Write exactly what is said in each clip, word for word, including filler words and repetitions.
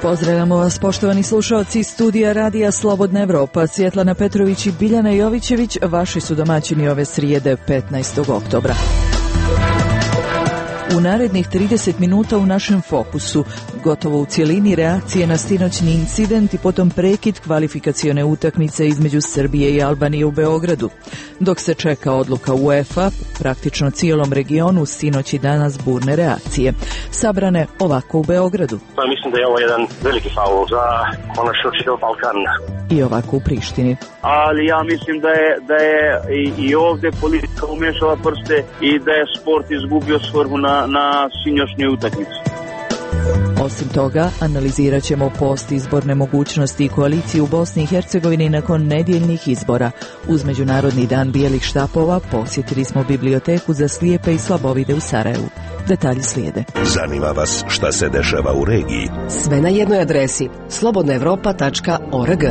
Pozdravljamo vas, poštovani slušalci studija Radija Slobodna Evropa. Svjetlana Petrović i Biljana Jovićević, vaši su domaćini ove srijede petnaestog oktobra. U narednih trideset minuta u našem fokusu, gotovo u cjelini reakcije na sinoćni incident i potom prekid kvalifikacione utakmice između Srbije i Albanije u Beogradu. Dok se čeka odluka UEFA, praktično cijelom regionu sinoć i danas burne reakcije. Sabrane ovako u Beogradu. Pa mislim da je ovo jedan veliki faul za konačno čitav Balkan. I ovako u Prištini. Ali ja mislim da je, da je i, i ovdje politika umješala prste i da je sport izgubio svrhu na, na sinoćnoj utakmici. Osim toga, analizirat ćemo postizborne mogućnosti i koaliciju u Bosni i Hercegovini nakon nedjeljnih izbora. Uz Međunarodni dan bijelih štapova posjetili smo biblioteku za slijepe i slabovide u Sarajevu. Detalji slijede. Zanima vas šta se dešava u regiji? Sve na jednoj adresi slobodna evropa tačka org.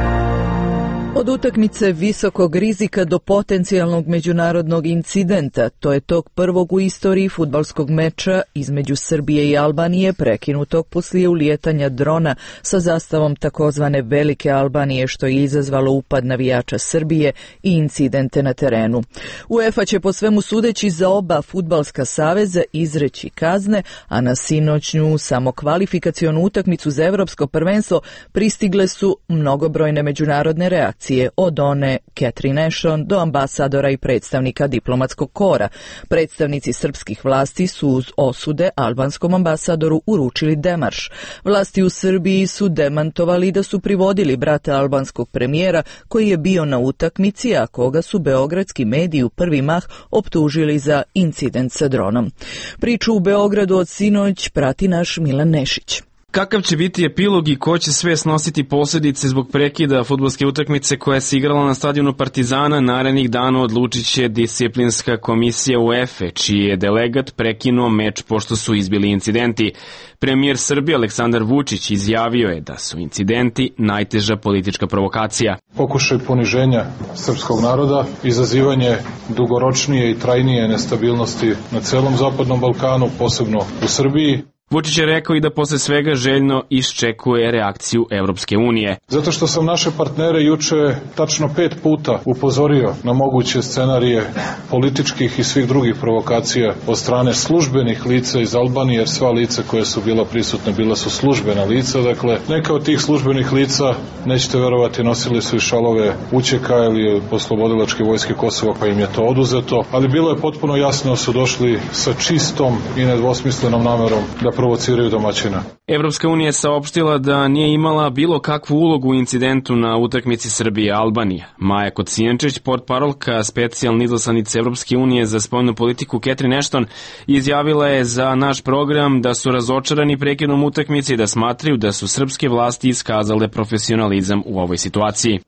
Od utakmice visokog rizika do potencijalnog međunarodnog incidenta, to je tog prvog u istoriji fudbalskog meča između Srbije i Albanije, prekinutog poslije ulijetanja drona sa zastavom takozvane Velike Albanije, što je izazvalo upad navijača Srbije i incidente na terenu. UEFA će po svemu sudeći za oba fudbalska saveza izreći kazne, a na sinoćnju samokvalifikacionu utakmicu za evropsko prvenstvo pristigle su mnogobrojne međunarodne reakcije, od one Catherine Ashton do ambasadora i predstavnika diplomatskog kora. Predstavnici srpskih vlasti su uz osude albanskom ambasadoru uručili demarš. Vlasti u Srbiji su demantovali da su privodili brata albanskog premijera koji je bio na utakmici, a koga su beogradski mediji u prvi mah optužili za incident sa dronom. Priču u Beogradu od sinoć prati naš Milan Nešić. Kakav će biti epilog i ko će sve snositi posljedice zbog prekida fudbalske utakmice koja se igrala na stadionu Partizana, narednih dana odlučit će disciplinska komisija UEFA, čiji je delegat prekinuo meč pošto su izbili incidenti. Premijer Srbije Aleksandar Vučić izjavio je da su incidenti najteža politička provokacija. Pokušaj poniženja srpskog naroda, izazivanje dugoročnije i trajnije nestabilnosti na celom Zapadnom Balkanu, posebno u Srbiji. Vučić je rekao i da posle svega željno iščekuje reakciju Evropske unije. Zato što sam naše partnere juče tačno pet puta upozorio na moguće scenarije političkih i svih drugih provokacija od strane službenih lica iz Albanije, jer sva lica koja su bila prisutna bila su službena lica. Dakle, neka od tih službenih lica, nećete verovati, nosili su i šalove U Č K ili Oslobodilačke vojske Kosova, pa im je to oduzeto. Ali bilo je potpuno jasno da su došli sa čistom i nedvosmislenom namerom da provociraju domaćina. Evropska unija je saopštila da nije imala bilo kakvu ulogu u incidentu na utakmici Srbije-Albanija. Maja Kocijančić, portparolka specijalne izaslanice Evropske unije za spoljnu politiku Catherine Ashton, izjavila je za naš program da su razočarani prekidom utakmice i da smatraju da su srpske vlasti iskazale profesionalizam u ovoj situaciji.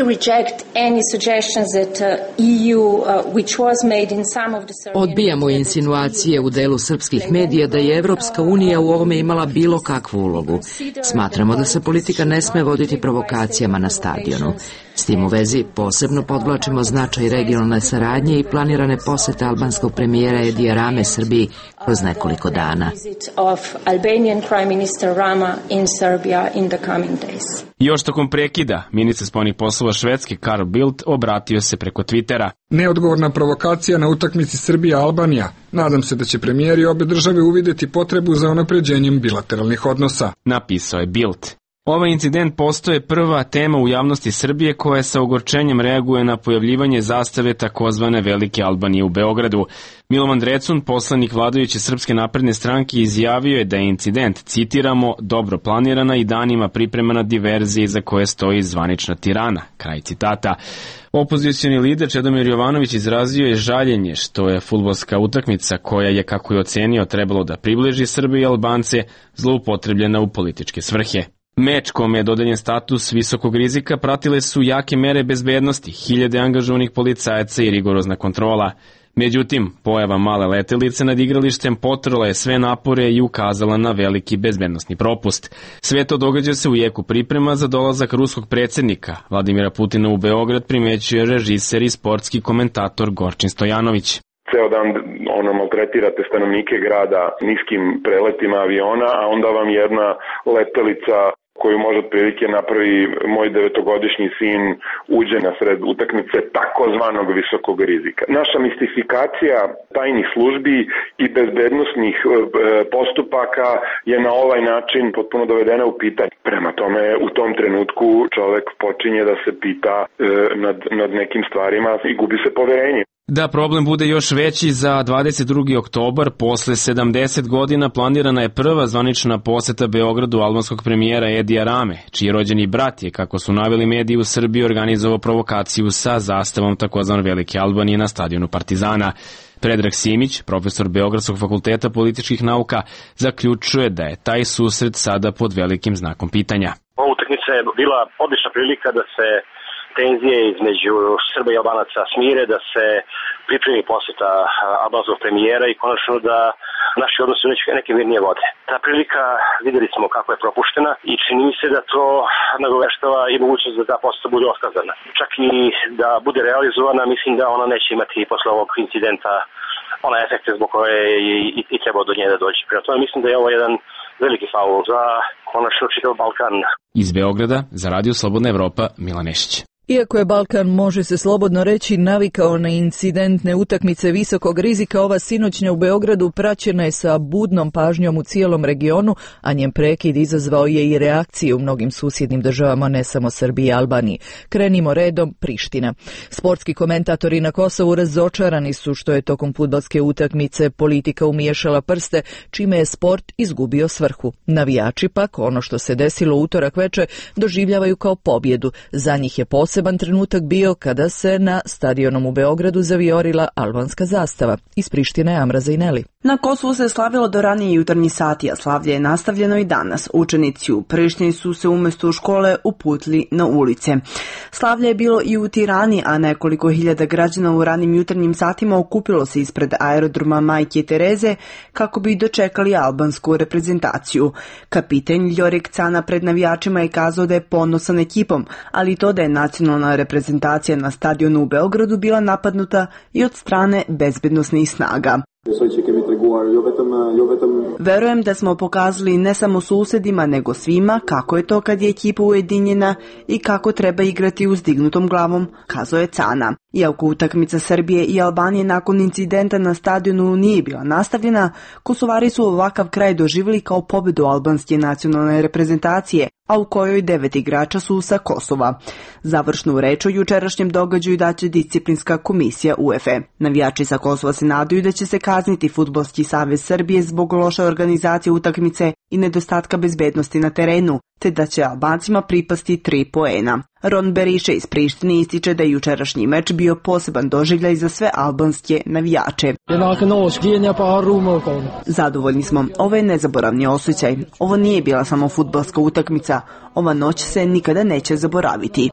Odbijamo insinuacije u delu srpskih medija da je Evropska unija u ovome imala bilo kakvu ulogu. Smatramo da se politika ne sme voditi provokacijama na stadionu. S tim u vezi posebno podvlačimo značaj regionalne saradnje i planirane posete albanskog premijera Edija Rame Srbiji kroz nekoliko dana. Još tokom prekida, ministar spoljnih poslova Švedske Carl Bildt obratio se preko Twittera. Neodgovorna provokacija na utakmici Srbija-Albanija. Nadam se da će premijeri obe države uvidjeti potrebu za unapređenjem bilateralnih odnosa. Napisao je Bildt. Ovaj incident postoje prva tema u javnosti Srbije koja sa ogorčenjem reaguje na pojavljivanje zastave takozvane Velike Albanije u Beogradu. Milovan Drecun, poslanik vladajuće Srpske napredne stranke, izjavio je da je incident, citiramo, dobro planirana i danima pripremana diverzija za koje stoji zvanična Tirana. Kraj citata. Opozicioni lider Čedomir Jovanović izrazio je žaljenje što je fudbalska utakmica koja je, kako je ocenio, trebalo da približi Srbe i Albance, zloupotrebljena u političke svrhe. Meč kome je dodeljen status visokog rizika pratile su jake mere bezbednosti, hiljade angažovanih policajaca i rigorozna kontrola. Međutim, pojava male letelice nad igralištem potrla je sve napore i ukazala na veliki bezbednosni propust. Sve to događa se u jeku priprema za dolazak ruskog predsjednika Vladimira Putina u Beograd, primećuje režiser i sportski komentator Gorčin Stojanović. ceo dan ono maltretirate stanovnike grada niskim preletima aviona, a onda vam jedna letelica koju može otprilike napravi moj devetogodišnji sin uđe na sred utakmice takozvanog visokog rizika. Naša mistifikacija tajnih službi i bezbednosnih postupaka je na ovaj način potpuno dovedena u pitanje. Prema tome, u tom trenutku čovek počinje da se pita nad, nad nekim stvarima i gubi se poverenje. Da problem bude još veći, za dvadeset drugi oktobar, posle sedamdeset godina, planirana je prva zvanična poseta Beogradu albanskog premijera Edija Rame, čiji rođeni brat je, kako su naveli mediji u Srbiji, organizovao provokaciju sa zastavom takozvane Velike Albanije na stadionu Partizana. Predrag Simić, profesor Beogradskog fakulteta političkih nauka, zaključuje da je taj susret sada pod velikim znakom pitanja. Ova utakmica je bila odlična prilika da se tenzije između Srba i Albanaca smire, da se pripremi poseta albanskog premijera i konačno da naši odnosi u neke mirnije vode. Ta prilika, videli smo kako je propuštena i čini mi se da to nagoveštava i mogućnost da ta poseta bude otkazana. Čak i da bude realizovana, mislim da ona neće imati posle ovog incidenta ona efekte zbog koje je i, i trebao do nje da dođe. Prema tome mislim da je ovo jedan veliki faul za konačno čitav Balkan. Iz Beograda, za Radio Slobodna Evropa, Milan Nešić. Iako je Balkan, može se slobodno reći, navikao na incidentne utakmice visokog rizika, ova sinoćnja u Beogradu praćena je sa budnom pažnjom u cijelom regionu, a njen prekid izazvao je i reakcije u mnogim susjednim državama, ne samo Srbiji i Albaniji. Krenimo redom, Priština. Sportski komentatori na Kosovu razočarani su što je tokom fudbalske utakmice politika umiješala prste, čime je sport izgubio svrhu. Navijači pak, ono što se desilo u utorak veče, doživljavaju kao pobjedu. Za njih je posebno Poseban trenutak bio kada se na stadionom u Beogradu zavijorila albanska zastava. Iz Prištine Amra Zajneli. Na Kosovu se slavilo do ranije jutarnji sati, a slavlje je nastavljeno i danas. Učenici u Prištini su se umjesto u škole uputili na ulice. Slavlje je bilo i u Tirani, a nekoliko hiljada građana u ranim jutarnjim satima okupilo se ispred aerodroma Majke Tereze kako bi dočekali albansku reprezentaciju. Kapiten Ljorik Cana pred navijačima je kazao da je ponosan ekipom, ali to da je nacionalna reprezentacija na stadionu u Beogradu bila napadnuta i od strane bezbednosnih snaga. Verujem da smo pokazali ne samo susedima, nego svima kako je to kad je ekipa ujedinjena i kako treba igrati uzdignutom glavom, kazao je Cana. Iako utakmica Srbije i Albanije nakon incidenta na stadionu nije bila nastavljena, Kosovari su ovakav kraj doživjeli kao pobedu albanske nacionalne reprezentacije, a u kojoj devet igrača su sa Kosova. Završnu reč o jučerašnjem događaju daće disciplinska komisija U E F E. Navijači sa Kosova se nadaju da će se kazniti Fudbalski savez Srbije zbog loše organizacije utakmice i nedostatka bezbednosti na terenu, te da će Albancima pripasti tri poena. Ron Beriše iz Prištine ističe da je jučerašnji meč bio poseban doživljaj za sve albanske navijače. Zadovoljni smo, ovo je nezaboravni osjećaj. Ovo nije bila samo fudbalska utakmica, ova noć se nikada neće zaboraviti.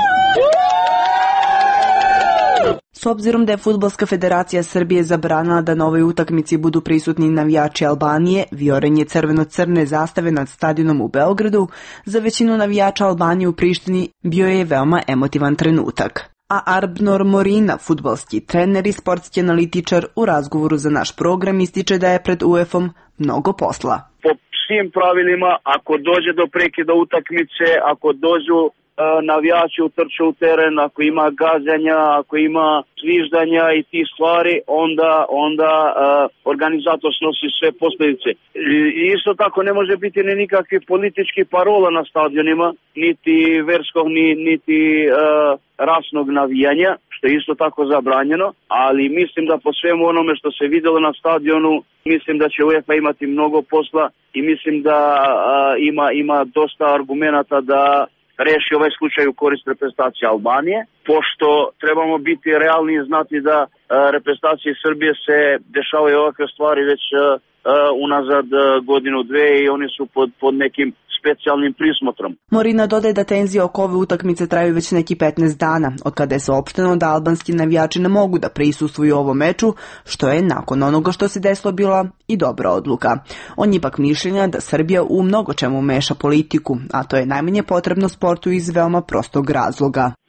S obzirom da je Fudbalska federacija Srbije zabranila da na ovoj utakmici budu prisutni navijači Albanije, viorenje crveno-crne zastave nad stadionom u Beogradu, za većinu navijača Albanije u Prištini bio je veoma emotivan trenutak. A Arbnor Morina, fudbalski trener i sportski analitičar, u razgovoru za naš program ističe da je pred U E F om mnogo posla. Po svim pravilima, ako dođe do prekida utakmice, ako dođu navijači utrče u teren, ako ima gađanja, ako ima zviždanja i tih stvari, onda, onda uh, organizator snosi sve posljedice. I isto tako ne može biti ni nikakvih političkih parola na stadionima, niti verskog, ni, niti uh, rasnog navijanja, što je isto tako zabranjeno, ali mislim da po svemu onome što se vidjelo na stadionu, mislim da će UEFA imati mnogo posla i mislim da uh, ima, ima dosta argumenata da reši ovaj slučaj u korist reprezentacije Albanije, pošto trebamo biti realni i znati da uh, reprezentacije Srbije se dešavaju ovakve stvari već uh, uh, unazad uh, godinu, dve i oni su pod, pod nekim specijalnim prismotrom. Morina dodaje da tenzije oko ove utakmice traju već neki petnaest dana, od kada je saopšteno da albanski navijači ne mogu da prisustvuju ovom meču, što je nakon onoga što se desilo bila i dobra odluka. On je ipak mišljenja da Srbija u mnogo čemu meša politiku, a to je najmanje potrebno sportu iz veoma prostog razloga.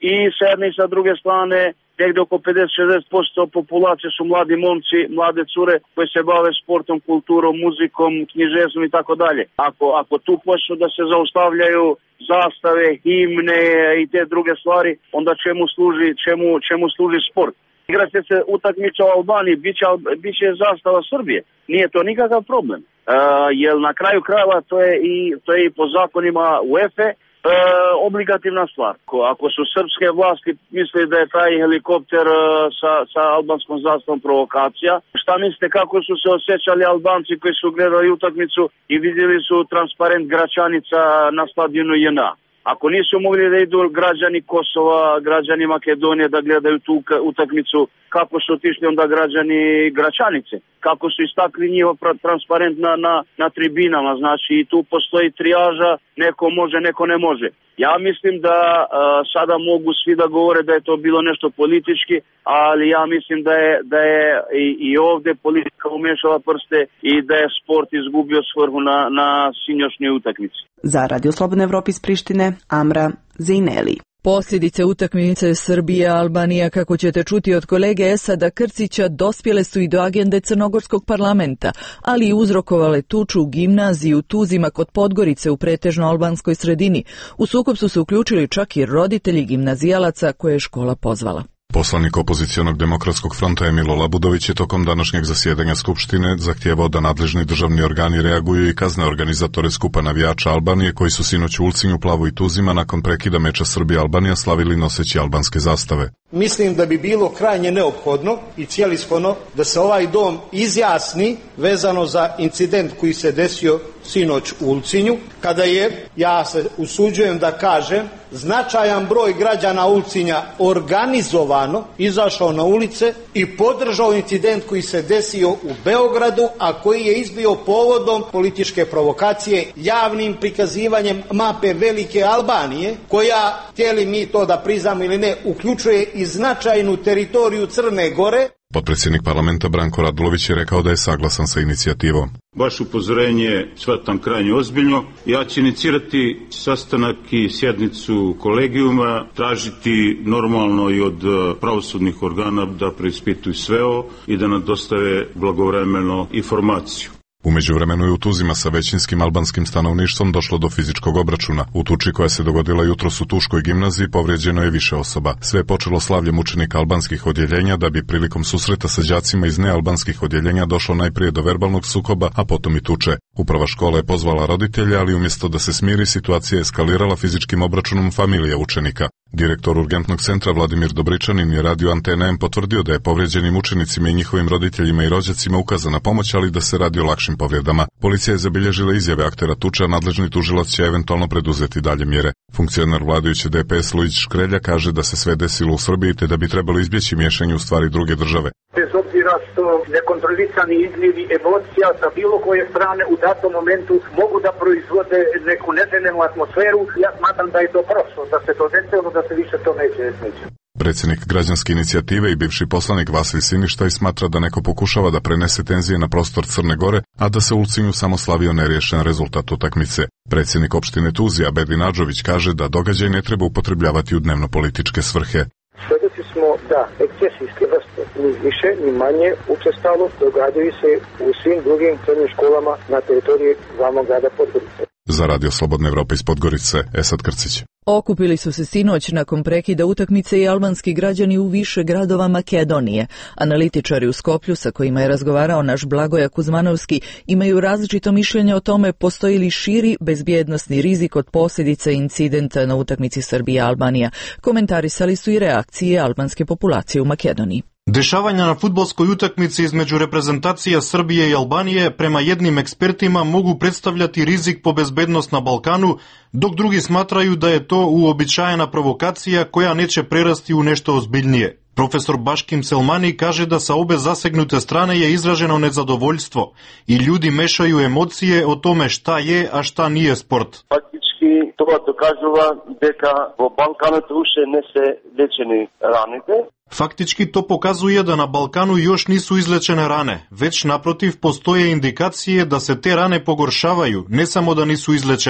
i sa jedne i sa druge strane negde oko pedeset do šezdeset posto populacije su mladi momci, mlade cure koji se bave sportom, kulturom, muzikom, književstvom i tako dalje. Ako ako tu počnu da se zaustavljaju zastave, himne i te druge stvari, onda čemu služi, čemu, čemu služi sport? Igraće se utakmica u Albaniji, biće, biće zastava Srbije. Nije to nikakav problem. Uh, jer na kraju krajeva to je i, to je i po zakonima UEFA E, obligativna stvar. Ako su srpske vlasti misli da je taj helikopter e, sa, sa albanskom zastavom provokacija, šta mislite kako su se osjećali Albanci koji su gledali utakmicu i vidjeli su transparent Gračanica na stadionu J N A? Ako nisu mogli da idu građani Kosova, građani Makedonije da gledaju tu utakmicu, kako su otišli onda građani Gračanice? Kako su istakli njihov transparent na, na, na tribinama? Znači i tu postoji trijaža, neko može, neko ne može. Ja mislim da a, sada mogu svi da govore da je to bilo nešto politički, ali ja mislim da je, da je i, i ovdje politika umešala prste i da je sport izgubio svrhu na, na sinjošnjoj utakmici. Za Radio Slobodne Evrope iz Prištine, Amra Zejneli. Posljedice utakmice Srbija-Albanija, kako ćete čuti od kolege Esada Krcića, dospjele su i do agende Crnogorskog parlamenta, ali i uzrokovale tuču u gimnaziji u Tuzima kod Podgorice u pretežno albanskoj sredini. U sukob su se uključili čak i roditelji gimnazijalaca koje je škola pozvala. Poslanik opozicionog demokratskog fronta Emilo Labudović je tokom današnjeg zasjedanja Skupštine zahtijevao da nadležni državni organi reaguju i kazne organizatore skupa navijača Albanije koji su sinoć u Ulcinju, Plavu i Tuzima nakon prekida meča Srbija-Albanija slavili noseći albanske zastave. Mislim da bi bilo krajnje neophodno i cijelishodno da se ovaj dom izjasni vezano za incident koji se desio sinoć u Ulcinju, kada je, ja se usuđujem da kažem, značajan broj građana Ulcinja organizovano izašao na ulice i podržao incident koji se desio u Beogradu, a koji je izbio povodom političke provokacije javnim prikazivanjem mape Velike Albanije, koja, htjeli mi to da priznamo ili ne, uključuje i značajnu teritoriju Crne Gore. Potpredsjednik parlamenta Branko Radulović je rekao da je saglasan sa inicijativom. Vaše upozorenje shvatam krajnje ozbiljno. Ja ću inicirati sastanak i sjednicu kolegijuma, tražiti normalno i od pravosudnih organa da preispituju sve ovo i da nam dostave blagovremeno informaciju. U međuvremenu je u Tuzima sa većinskim albanskim stanovništvom došlo do fizičkog obračuna. U tuči koja se dogodila jutros u Tuškoj gimnaziji povrijeđeno je više osoba. Sve je počelo slavljem učenika albanskih odjeljenja, da bi prilikom susreta sa đacima iz nealbanskih odjeljenja došlo najprije do verbalnog sukoba, a potom i tuče. Uprava škole je pozvala roditelje, ali umjesto da se smiri, situacija je eskalirala fizičkim obračunom familije učenika. Direktor urgentnog centra Vladimir Dobričanin je radio Antena M potvrdio da je povrijeđenim učenicima i njihovim roditeljima i rođacima ukazana pomoć, ali da se radi o lakšim povredama. Policija je zabilježila izjave aktera tuča, nadležni tužilac će eventualno preduzeti dalje mjere. Funkcionar vladajuće D P S Lujić Škrelja kaže da se sve desilo u Srbiji te da bi trebalo izbjeći miješanje u stvari druge države. Bez obzira što nekontrolisani izlivi emocija sa bilo koje strane u datom momentu mogu da proizvode neku neželjenu atmosferu, ja smatram da je to prošlo, da se to desilo, da se više to neće desiti. Predsjednik građanske inicijative i bivši poslanik Vasilj Siništaj smatra da neko pokušava da prenese tenzije na prostor Crne Gore, a da se u Ulcinju samo slavio neriješen rezultat utakmice. Predsjednik opštine Tuzija Bedin Adžović kaže da događaj ne treba upotrebljavati u dnevno-političke svrhe. Svedoci smo da ekscesijske vrste ni više ni manje učestalo događaju se u svim drugim srednjim školama na teritoriji glavnog grada Podgorice. Za Radio Slobodne Evrope iz Podgorice, Esad Krcić. Okupili su se sinoć nakon prekida utakmice i albanski građani u više gradova Makedonije. Analitičari u Skoplju, sa kojima je razgovarao naš Blagoja Kuzmanovski, imaju različito mišljenje o tome postoji li širi bezbjednosni rizik od posljedica incidenta na utakmici Srbija-Albanija. Komentarisali su i reakcije albanske populacije u Makedoniji. Dešavanja na fudbalskoj utakmici između reprezentacija Srbije i Albanije prema jednim ekspertima mogu predstavljati rizik po bezbednost na Balkanu, dok drugi smatraju da je to uobičajena provokacija koja neće prerasti u nešto ozbiljnije. Profesor Baškim Selmani kaže da sa obe zasegnute strane je izraženo nezadovoljstvo i ljudi mešaju emocije o tome šta je, a šta nije sport. Faktički to dokažava дека во Балканот уште не се лечени раните. Faktički to pokazuje da na Balkanu još nisu izlečene rane, već naprotiv postoje indikacije da se te rane pogoršavaju, ne samo da nisu izlečene.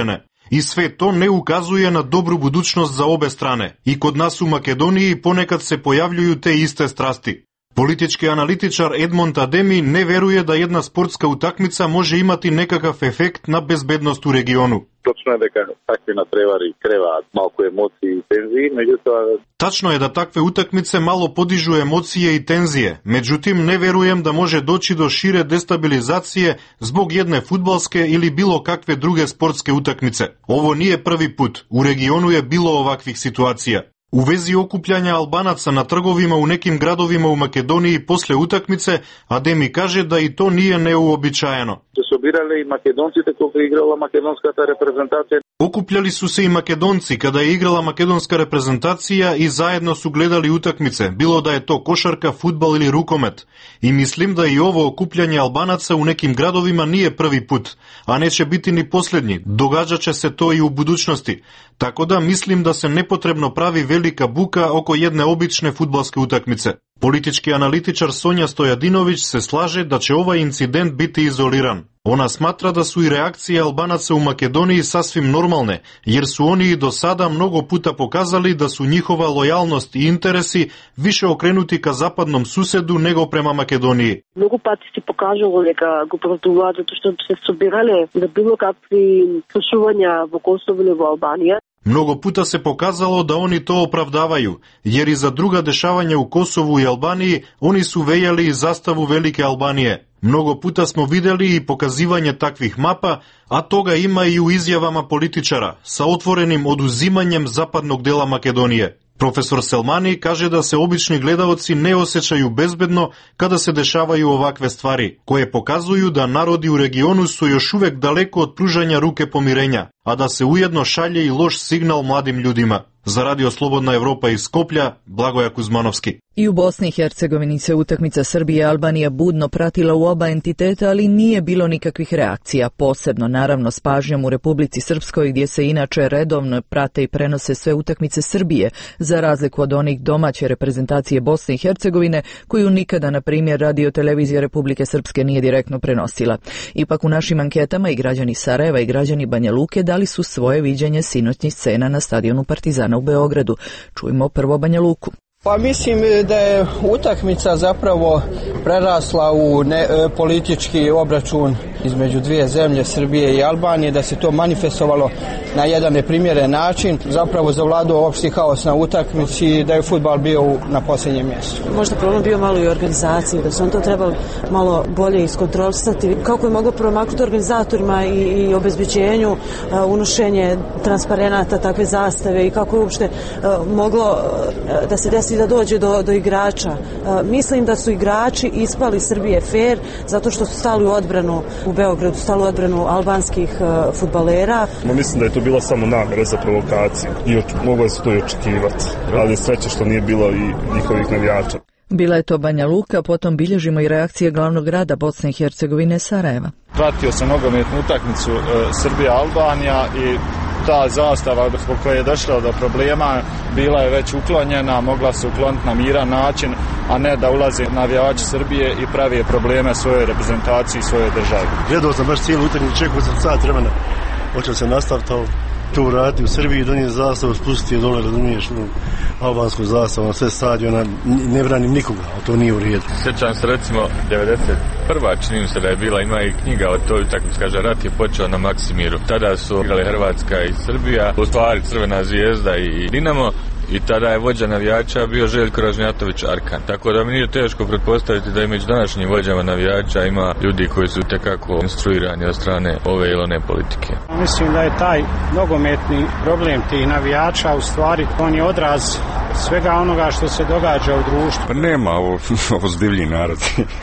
I sve to ne ukazuje na dobru budućnost za obe strane. I kod nas u Makedoniji ponekad se pojavljuju te iste strasti. Politički analitičar Edmond Ademi ne veruje da jedna sportska utakmica može imati nekakav efekt na bezbednost u regionu. Točno je da takve natrevari kreva malko emociji i tenziji, međutim... Tačno je da takve utakmice malo podižu emocije i tenzije, međutim ne verujem da može doći do šire destabilizacije zbog jedne fudbalske ili bilo kakve druge sportske utakmice. Ovo nije prvi put, u regionu je bilo ovakvih situacija. U vezi okupljanja Albanaca na trgovima u nekim gradovima u Makedoniji posle utakmice, Ademi kaže da i to nije neuobičajeno. Sobirali i Makedonci kako je igrala makedonska reprezentacija. Okupljali su se i Makedonci kada je igrala makedonska reprezentacija i zajedno su gledali utakmice, bilo da je to košarka, fudbal ili rukomet. I mislim da i ovo okupljanje Albanaca u nekim gradovima nije prvi put, a neće biti ni posljednji. Događat će se to i u budućnosti. Tako da mislim da se nepotrebno pravi velika buka oko jedne obične fudbalske utakmice. Politički analitičar Sonja Stojadinović se slaže da će ovaj incident biti izoliran. Ona smatra da su i reakcije Albanaca u Makedoniji sasvim normalne, jer su oni i do sada mnogo puta pokazali da su njihova lojalnost i interesi više okrenuti ka zapadnom susedu nego prema Makedoniji. Mnogo pati si pokazalo da go protivlja, zato što se sobirale za bilo kakvi slušuvanja v Kosovu ili v Albaniji. Mnogo puta se pokazalo da oni to opravdavaju, jer i za druga dešavanja u Kosovu i Albaniji oni su vejali zastavu Velike Albanije. Mnogo puta smo vidjeli i pokazivanje takvih mapa, a toga ima i u izjavama političara, sa otvorenim oduzimanjem zapadnog dela Makedonije. Profesor Selmani kaže da se obični gledaoci ne osjećaju bezbedno kada se dešavaju ovakve stvari, koje pokazuju da narodi u regionu su još uvek daleko od pružanja ruke pomirenja, a da se ujedno šalje i loš signal mladim ljudima. Za Radio Slobodna Evropa iz Skoplja, Blagoja Kuzmanovski. I u Bosni i Hercegovini se utakmica Srbije i Albanija budno pratila u oba entiteta, ali nije bilo nikakvih reakcija, posebno naravno s pažnjom u Republici Srpskoj gdje se inače redovno prate i prenose sve utakmice Srbije, za razliku od onih domaće reprezentacije Bosne i Hercegovine, koju nikada, na primjer, Radio Televizija Republike Srpske nije direktno prenosila. Ipak u našim anketama i građani Sarajeva i građani Banja Luke dali su svoje viđenje sinoćnih scena na stadionu Partizana u Beogradu. Čujmo prvo Banja Luku. Pa mislim da je utakmica zapravo prerasla u ne, politički obračun između dvije zemlje, Srbije i Albanije, da se to manifestovalo na jedan neprimjeren način, zapravo zavladao opšti haos na utakmici i da je fudbal bio u, na posljednjem mjestu. Možda problem bio malo i organizaciji, da su on to trebali malo bolje iskontrolisati. Kako je moglo promaknuti organizatorima i, i obezbeđenju, uh, unošenje transparenata, takve zastave i kako je uopšte uh, moglo uh, da se desi da dođe do, do igrača. Uh, mislim da su igrači ispali Srbije fair zato što su stali u odbranu u Beogradu, stali u odbranu albanskih uh, fudbalera. No, mislim da je to bila samo namjera za provokaciju i moglo se to i očekivati. Ali sreće što nije bilo i njihovih navijača. Bila je to Banja Luka, potom bilježimo i reakcije glavnog grada Bosne i Hercegovine, Sarajeva. Pratio sam nogometnu utakmicu uh, Srbija-Albanija i ta zastava zbog koje je došlo do problema bila je već uklonjena, mogla se ukloniti na miran način, a ne da ulaze navijači Srbije i pravi probleme svojoj reprezentaciji i svojoj državi. Gledao sam baš cijelu utakmicu, čekao sam sat vremena, hoće se nastaviti to uraditi u Srbiji, donijeti zastavu, spustiti je dole, razumiješ, albansku zastavu na sve stadiona, ne branim nikoga, ali to nije u redu. Sjećam se recimo devedeset prva čini mi se da je bila, ima i knjiga o toj utakmici, kaže rat je počeo na Maksimiru. Tada su igrali Hrvatska i Srbija, u stvari Crvena zvijezda i Dinamo. I tada je vođa navijača bio Željko Ražnjatović Arkan. Tako da mi nije teško pretpostaviti da i među današnjim vođama navijača ima ljudi koji su tekako instruirani od strane ove ili one politike. Mislim da je taj nogometni problem tih navijača u stvari on je odraz svega onoga što se događa u društvu. Pa nema ovo, ovo zdivlji narod.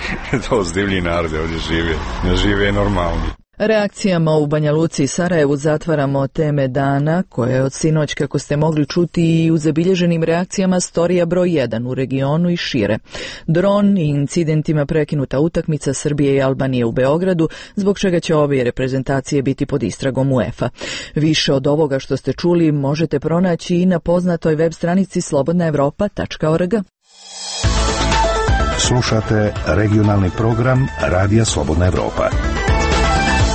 To zdivlji narod ovdje žive. Ne žive normalni. Reakcijama u Banja Luci i Sarajevu zatvaramo teme dana, koje je od sinoć, kako ste mogli čuti, i u zabilježenim reakcijama storija broj jedan u regionu i šire. Dron i incidentima prekinuta utakmica Srbije i Albanije u Beogradu, zbog čega će ove reprezentacije biti pod istragom UEFA. Više od ovoga što ste čuli možete pronaći i na poznatoj web stranici slobodna evropa tačka org. Slušate regionalni program Radija Slobodna Evropa.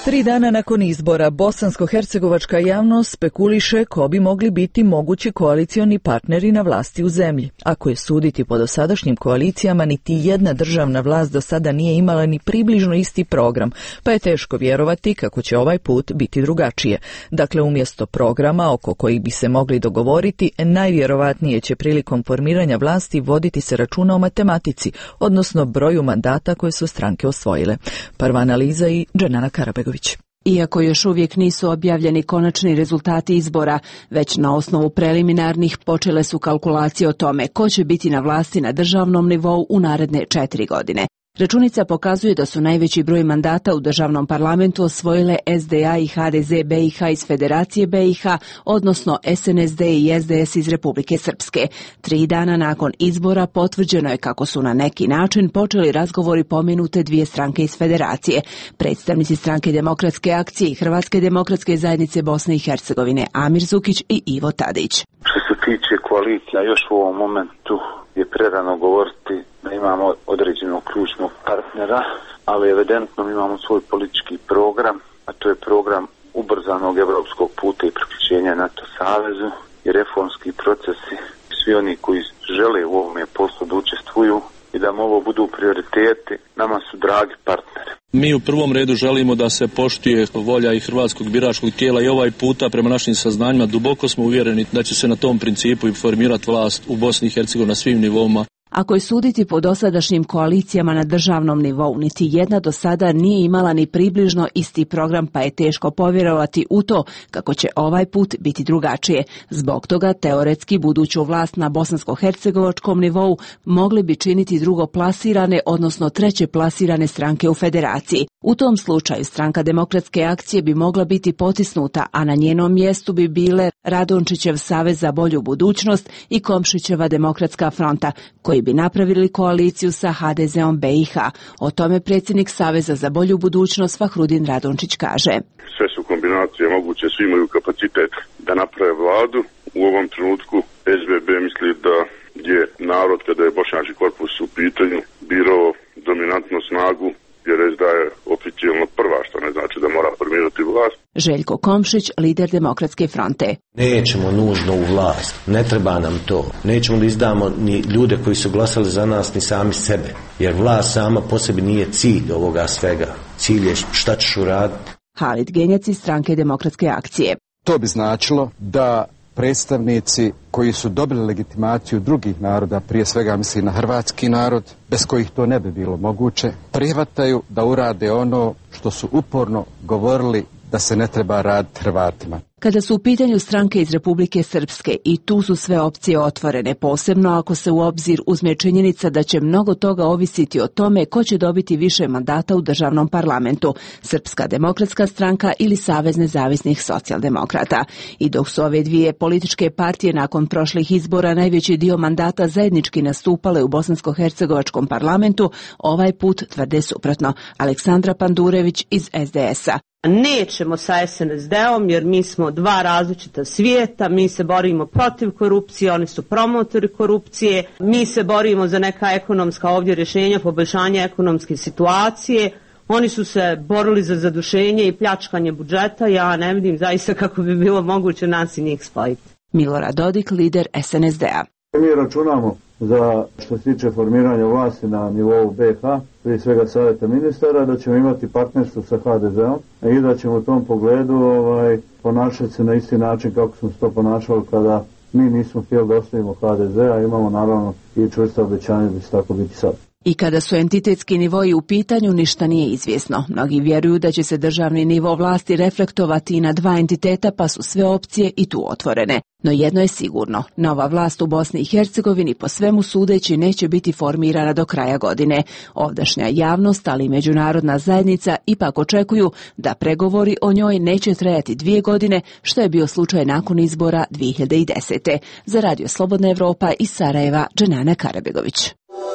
Tri dana nakon izbora bosansko-hercegovačka javnost spekuliše ko bi mogli biti mogući koalicioni partneri na vlasti u zemlji. Ako je suditi po dosadašnjim koalicijama, niti jedna državna vlast do sada nije imala ni približno isti program, pa je teško vjerovati kako će ovaj put biti drugačije. Dakle, umjesto programa oko kojih bi se mogli dogovoriti, najvjerovatnije će prilikom formiranja vlasti voditi se računa o matematici, odnosno broju mandata koje su stranke osvojile. Prva analiza i Dženana Karabegović. Iako još uvijek nisu objavljeni konačni rezultati izbora, već na osnovu preliminarnih počele su kalkulacije o tome ko će biti na vlasti na državnom nivou u naredne četiri godine. Računica pokazuje da su najveći broj mandata u državnom parlamentu osvojile S D A i H D Z B i H iz Federacije B i H, odnosno S N S D i S D S iz Republike Srpske. Tri dana nakon izbora potvrđeno je kako su na neki način počeli razgovori pomenute dvije stranke iz Federacije, predstavnici Stranke demokratske akcije i Hrvatske demokratske zajednice Bosne i Hercegovine Amir Zukić i Ivo Tadić. Što se tiče koalicija, još u ovom momentu je prerano govoriti da imamo određenog ključnog partnera, ali evidentno imamo svoj politički program, a to je program ubrzanog evropskog puta i priključenja NATO savezu i reformski procesi. Svi oni koji žele u ovome poslu da učestvuju i da mu ovo budu prioriteti, nama su dragi partneri. Mi u prvom redu želimo da se poštuje volja i hrvatskog biračkog tijela i ovaj puta prema našim saznanjima duboko smo uvjereni da će se na tom principu i formirati vlast u Bosni i Hercegovini na svim nivoima. Ako je suditi po dosadašnjim koalicijama na državnom nivou, niti jedna do sada nije imala ni približno isti program, pa je teško povjerovati u to kako će ovaj put biti drugačije. Zbog toga teoretski buduću vlast na bosansko-hercegovačkom nivou mogli bi činiti drugoplasirane, odnosno treće plasirane stranke u federaciji. U tom slučaju Stranka demokratske akcije bi mogla biti potisnuta, a na njenom mjestu bi bile Radončićev Savez za bolju budućnost i Komšićeva Demokratska fronta, koji bi napravili koaliciju sa H D Z-om B i H. O tome predsjednik Saveza za bolju budućnost Fahrudin Radončić kaže. Sve su kombinacije moguće, svi imaju kapacitet da naprave vladu. U ovom trenutku S B B misli da je narod, kada je bošnjački korpus u pitanju, birao dominantnu snagu, jer S D A je oficijalno prva, što ne znači da mora formirati vlast. Željko Komšić, lider Demokratske fronte. Nećemo nužno u vlast, ne treba nam to. Nećemo da izdamo ni ljude koji su glasali za nas, ni sami sebe. Jer vlast sama po sebi nije cilj ovoga svega. Cilj je šta ćeš uraditi. Halid Genjac iz Stranke demokratske akcije. To bi značilo da predstavnici koji su dobili legitimaciju drugih naroda, prije svega mislim na hrvatski narod, bez kojih to ne bi bilo moguće, prihvataju da urade ono što su uporno govorili da se ne treba raditi Hrvatima. Kada su u pitanju stranke iz Republike Srpske, i tu su sve opcije otvorene, posebno ako se u obzir uzme činjenica da će mnogo toga ovisiti o tome ko će dobiti više mandata u državnom parlamentu, Srpska demokratska stranka ili Savez nezavisnih socijaldemokrata. I dok su ove dvije političke partije nakon prošlih izbora najveći dio mandata zajednički nastupale u bosansko-hercegovačkom parlamentu, ovaj put tvrde suprotno. Aleksandra Pandurević iz S D S-a. Nećemo sa S N S D-om jer mi smo dva različita svijeta, mi se borimo protiv korupcije, oni su promotori korupcije, mi se borimo za neka ekonomska ovdje rješenja, poboljšanje ekonomske situacije, oni su se borili za zadušenje i pljačkanje budžeta, ja ne vidim zaista kako bi bilo moguće nas i njih spojiti. Milorad Dodik, lider S N S D-a. Mi računamo za što se tiče formiranja vlasti na nivou B H, prije svega savjeta ministara, da ćemo imati partnerstvo sa H D Z-om i da ćemo u tom pogledu ovaj, ponašati se na isti način kako smo se to ponašali kada mi nismo htjeli da ostavimo H D Z, a imamo naravno i čvrsta obećanja da će tako biti sad. I kada su entitetski nivoji u pitanju, ništa nije izvjesno. Mnogi vjeruju da će se državni nivo vlasti reflektovati i na dva entiteta, pa su sve opcije i tu otvorene. No jedno je sigurno, nova vlast u Bosni i Hercegovini po svemu sudeći neće biti formirana do kraja godine. Ovdašnja javnost, ali i međunarodna zajednica ipak očekuju da pregovori o njoj neće trajati dvije godine, što je bio slučaj nakon izbora dvije hiljade desete. Za Radio Slobodna Evropa iz Sarajeva, Dženana Karabegović.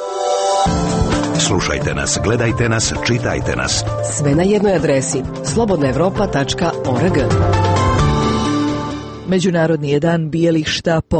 Slušajte nas, gledajte nas, čitajte nas. Sve na jednoj adresi slobodna evropa tačka org. Međunarodni je dan bijelih štapova.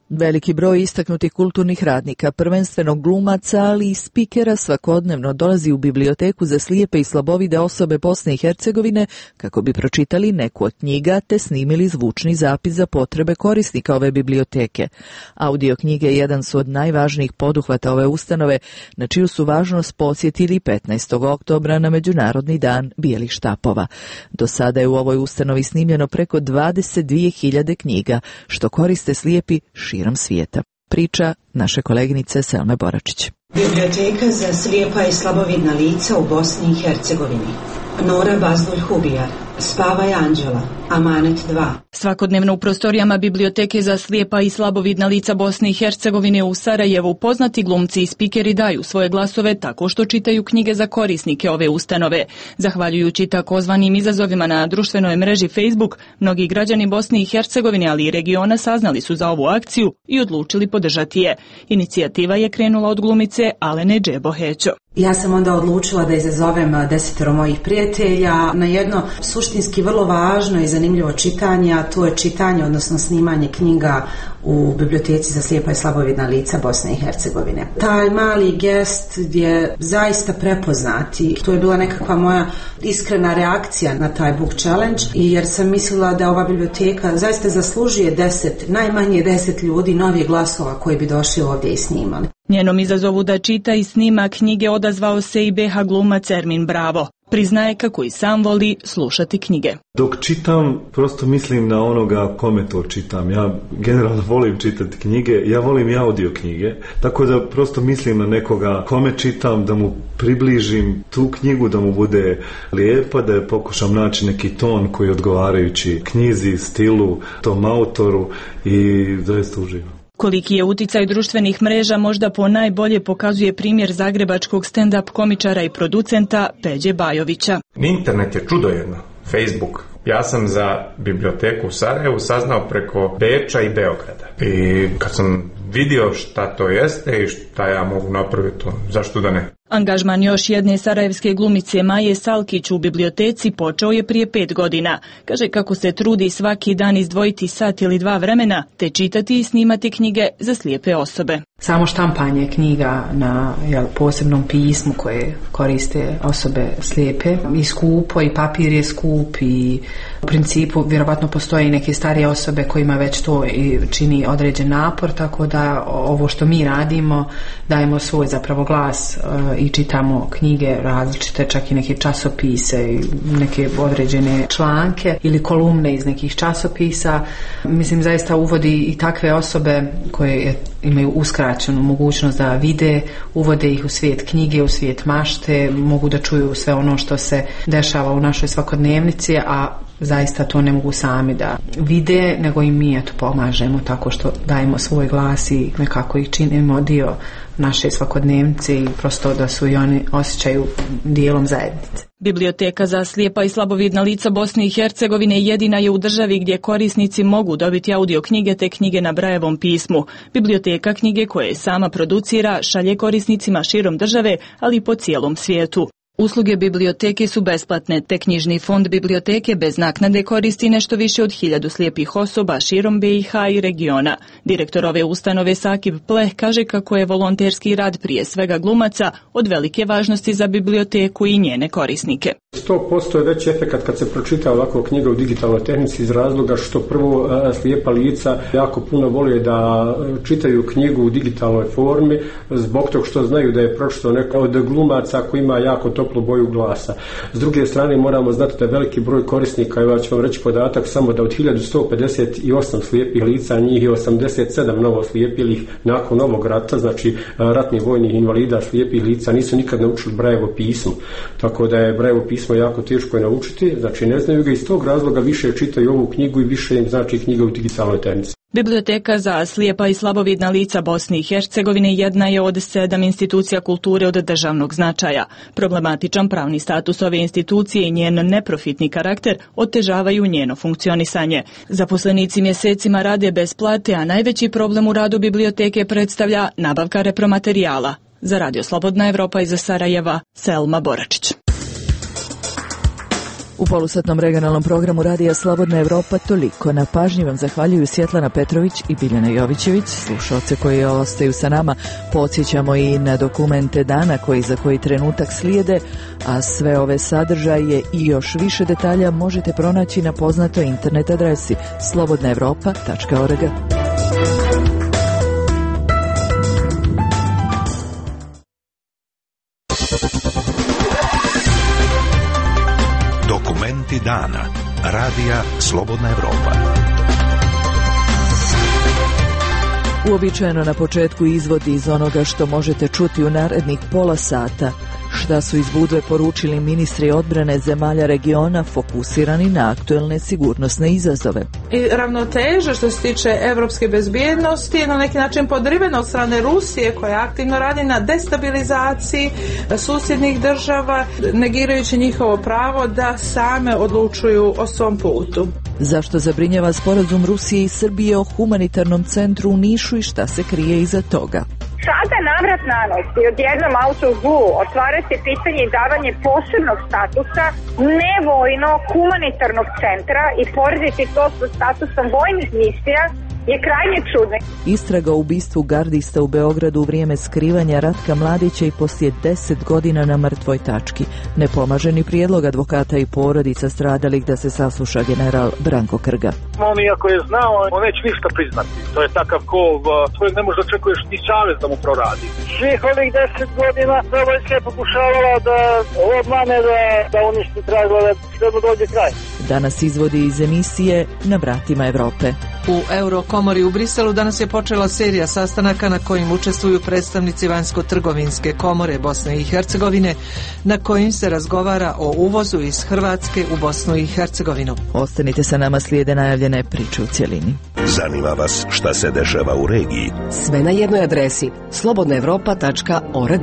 Veliki broj istaknutih kulturnih radnika, prvenstveno glumaca, ali i spikera svakodnevno dolazi u biblioteku za slijepe i slabovide osobe Bosne i Hercegovine kako bi pročitali neku od knjiga te snimili zvučni zapis za potrebe korisnika ove biblioteke. Audio knjige jedan su od najvažnijih poduhvata ove ustanove, na čiju su važnost podsjetili petnaestog oktobra na Međunarodni dan bijelih štapova. Do sada je u ovoj ustanovi snimljeno preko dvadeset dvije hiljade knjiga, što koriste slijepi širom svijeta. Priča naše koleginice Selme Boračić. Biblioteka za slijepa i slabovidna lica u Bosni i Hercegovini. Nora Bazdulj-Hubijar, Spavaj Anđela, Amanet dva. Svakodnevno u prostorijama biblioteke za slijepa i slabovidna lica Bosne i Hercegovine u Sarajevu poznati glumci i spikeri daju svoje glasove tako što čitaju knjige za korisnike ove ustanove. Zahvaljujući takozvanim izazovima na društvenoj mreži Facebook, mnogi građani Bosne i Hercegovine, ali i regiona saznali su za ovu akciju i odlučili podržati je. Inicijativa je krenula od glumice Alene Džebo-Hećo. Ja sam onda odlučila da izazovem desetero mojih prijatelja na jedno suštinski vrlo važno i zanimljivo čitanje, a to je čitanje, odnosno snimanje knjiga u biblioteci za slijepa i slabovidna lica Bosne i Hercegovine. Taj mali gest je zaista prepoznat i to je bila nekakva moja iskrena reakcija na taj book challenge, jer sam mislila da ova biblioteka zaista zaslužuje deset, najmanje deset ljudi, novih glasova koji bi došli ovdje i snimali. Njenom izazovu da čita i snima knjige odazvao se i B H glumac Ermin Bravo. Priznaje kako i sam voli slušati knjige. Dok čitam, prosto mislim na onoga kome to čitam. Ja generalno volim čitati knjige, ja volim i audio knjige, tako da prosto mislim na nekoga kome čitam, da mu približim tu knjigu, da mu bude lijepa, da je pokušam naći neki ton koji je odgovarajući knjizi, stilu, tom autoru i zaista uživam. Koliki je uticaj društvenih mreža možda po najbolje pokazuje primjer zagrebačkog stand-up komičara i producenta Peđe Bajovića. Internet je čudo jedno, Facebook. Ja sam za biblioteku u Sarajevu saznao preko Beča i Beograda. I kad sam vidio šta to jeste i šta ja mogu napraviti, to, zašto da ne? Angažman još jedne sarajevske glumice Maje Salkić u biblioteci počeo je prije pet godina. Kaže kako se trudi svaki dan izdvojiti sat ili dva vremena, te čitati i snimati knjige za slijepe osobe. Samo štampanje knjiga na jel, posebnom pismu koje koriste osobe slijepe i skupo, i papir je skup, i u principu vjerovatno postoje i neke starije osobe kojima već to i čini određen napor, tako da ovo što mi radimo dajemo svoj zapravo glas i čitamo knjige različite, čak i neke časopise i neke određene članke ili kolumne iz nekih časopisa. Mislim, zaista uvodi i takve osobe koje imaju uskraćenu mogućnost da vide, uvode ih u svijet knjige, u svijet mašte, mogu da čuju sve ono što se dešava u našoj svakodnevnici, a zaista to ne mogu sami da vide, nego i mi eto pomažemo tako što dajemo svoj glas i nekako ih činimo dio naše svakodnevnice i prosto da su i oni osjećaju dijelom zajednice. Biblioteka za slijepa i slabovidna lica Bosne i Hercegovine jedina je u državi gdje korisnici mogu dobiti audio knjige te knjige na Brajevom pismu. Biblioteka knjige koje sama producira šalje korisnicima širom države, ali i po cijelom svijetu. Usluge biblioteke su besplatne, te knjižni fond biblioteke bez naknade koristi nešto više od hiljadu slijepih osoba širom B i H i regiona. Direktor ove ustanove Sakib Pleh kaže kako je volonterski rad prije svega glumaca od velike važnosti za biblioteku i njene korisnike. sto posto je veći efekat kad se pročita ovako knjiga u digitalnoj tehnici iz razloga što prvo slijepa lica jako puno vole da čitaju knjigu u digitalnoj formi zbog tog što znaju da je pročitao neko od glumaca koji ima jako toplu boju glasa. S druge strane moramo znati da je veliki broj korisnika, ja ću vam reći podatak samo da od hiljadu sto pedeset osam slijepih lica, njih je osamdeset sedam novo slijepilih nakon ovog rata, znači ratnih vojnih invalida slijepih lica nisu nikad naučili Brajevo pismo. Tako da je Brajevo pismo jako teško je naučiti, znači ne znaju ga, iz tog razloga više čitaju ovu knjigu i više im znači knjiga u digitalnoj tehnici. Biblioteka za slijepa i slabovidna lica Bosne i Hercegovine jedna je od sedam institucija kulture od državnog značaja. Problematičan pravni status ove institucije i njen neprofitni karakter otežavaju njeno funkcionisanje. Zaposlenici mjesecima rade bez plate, a najveći problem u radu biblioteke predstavlja nabavka repromaterijala. Za Radio Slobodna Evropa iz Sarajeva, Selma Boračić. U polusatnom regionalnom programu Radija Slobodna Evropa toliko. Na pažnji vam zahvaljuju Svjetlana Petrović i Biljana Jovićević. Slušalce koji ostaju sa nama podsjećamo i na dokumente dana koji za koji trenutak slijede, a sve ove sadržaje i još više detalja možete pronaći na poznatoj internet adresi slobodna evropa tačka org. Dokumenti dana. Radija Slobodna Evropa. Uobičajeno na početku izvodi iz onoga što možete čuti u narednih pola sata. Šta su iz Budve poručili ministri odbrane zemalja regiona fokusirani na aktuelne sigurnosne izazove. I ravnoteža što se tiče evropske bezbjednosti je na neki način podrivena od strane Rusije koja aktivno radi na destabilizaciji susjednih država, negirajući njihovo pravo da same odlučuju o svom putu. Zašto zabrinjava sporazum Rusije i Srbije o humanitarnom centru u Nišu i šta se krije iza toga? Sada navrat na nos i odjednom auto zlu otvarati pitanje i davanje posebnog statusa nevojnog humanitarnog centra i porediti to sa statusom vojnih misija je krajnje čudno. Istraga o ubistvu gardista u Beogradu u vrijeme skrivanja Ratka Mladića i poslije deset godina na mrtvoj tački. Ne pomaže ni prijedlog advokata i porodica stradalih da se sasluša general Branko Krga. On iako je znao, on neće ništa priznati. To je takav kov svojeg ne može očekuješ ni savez da mu proradi. Svih ovih deset godina Vojska je pokušavala da obmane, da, da uništi tragove, sve do dođe kraj. Danas izvodi iz emisije Na vratima Evrope. U Eurokomori u Briselu danas je počela serija sastanaka na kojim učestvuju predstavnici vanjsko-trgovinske komore Bosne i Hercegovine, na kojim se razgovara o uvozu iz Hrvatske u Bosnu i Hercegovinu. Ostanite sa nama, slijede najavljene priče u cjelini. Zanima vas šta se dešava u regiji? Sve na jednoj adresi slobodna evropa tačka org.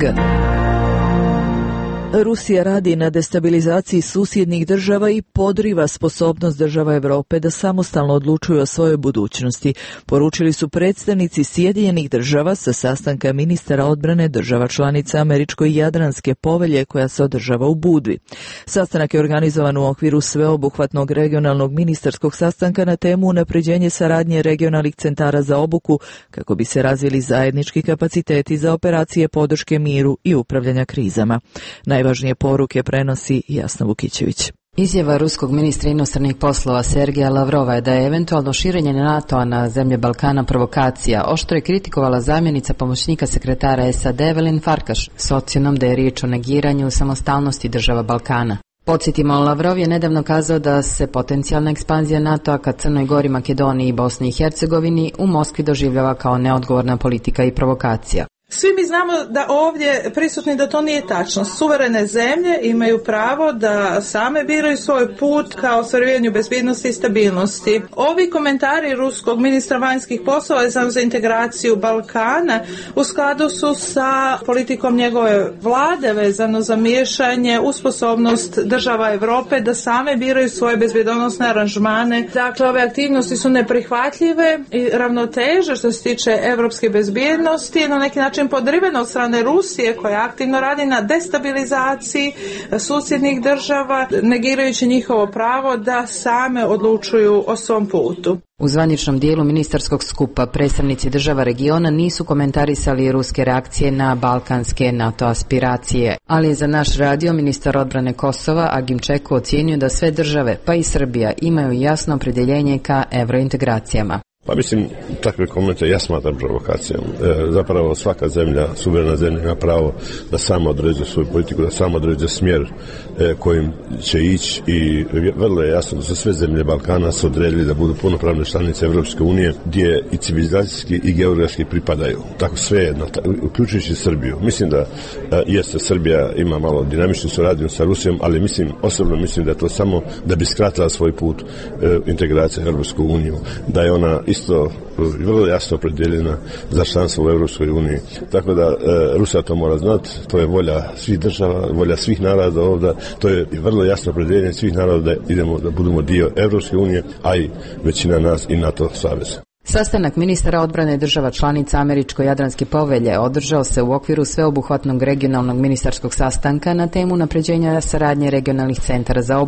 Rusija radi na destabilizaciji susjednih država i podriva sposobnost država Europe da samostalno odlučuju o svojoj budućnosti, poručili su predstavnici Sjedinjenih država sa sastanka ministara odbrane država članica Američko-Jadranske povelje koja se održava u Budvi. Sastanak je organizovan u okviru sveobuhvatnog regionalnog ministarskog sastanka na temu unapređenje saradnje regionalnih centara za obuku kako bi se razvili zajednički kapaciteti za operacije podrške miru i upravljanja krizama. Najvažnije poruke prenosi Jasna Vukićević. Izjava ruskog ministra inostranih poslova Sergeja Lavrova je da je eventualno širenje NATO-a na zemlje Balkana provokacija. Oštro je kritikovala zamjenica pomoćnika sekretara S A D Evelyn Farkaš s ocjenom da je riječ o negiranju samostalnosti država Balkana. Podsjetimo, Lavrov je nedavno kazao da se potencijalna ekspanzija NATO-a ka Crnoj Gori, Makedoniji i Bosni i Hercegovini u Moskvi doživljava kao neodgovorna politika i provokacija. Svi mi znamo da ovdje prisutni da to nije tačno. Suverene zemlje imaju pravo da same biraju svoj put kao ostvarivanju bezbjednosti i stabilnosti. Ovi komentari ruskog ministra vanjskih poslova vezano za integraciju Balkana u skladu su sa politikom njegove vlade vezano za miješanje u sposobnost država Europe da same biraju svoje bezbjednosne aranžmane. Dakle, ove aktivnosti su neprihvatljive i ravnoteža što se tiče europske bezbjednosti na neki način podrivena od strane Rusije koja aktivno radi na destabilizaciji susjednih država, negirajući njihovo pravo da same odlučuju o svom putu. U zvaničnom dijelu ministarskog skupa predstavnici država regiona nisu komentarisali ruske reakcije na balkanske NATO aspiracije, ali je za naš radio ministar odbrane Kosova Agim Čeku ocijenio da sve države, pa i Srbija, imaju jasno opredjeljenje ka evrointegracijama. Pa mislim, takve komente ja smatram provokacijom. E, zapravo svaka zemlja, suverena zemlja ima pravo da sama određuje svoju politiku, da sama određuje smjer e, kojim će ići i vrlo je jasno da su sve zemlje Balkana se odredili da budu punopravne članice Evropske unije gdje i civilizacijski i geografski pripadaju. Tako sve jedno, uključujući Srbiju. Mislim da e, jeste Srbija ima malo dinamičnu suradnju sa Rusijom, ali mislim, osobno mislim da je to samo da bi skratila svoj put e, integracije u Evropsku uniju, da je ona isto vrlo jasno opredjeljena za članstvo u Europskoj uniji. Tako da e, Rusija to mora znati, to je volja svih država, volja svih naroda ovdje, to je vrlo jasno opredjeljenje svih naroda da idemo da budemo dio Europske unije, a i većina nas i NATO saveza. Sastanak ministara odbrane država članica Američko-Jadranske povelje održao se u okviru sveobuhvatnog regionalnog ministarskog sastanka na temu unapređenja saradnje regionalnih centara za obuku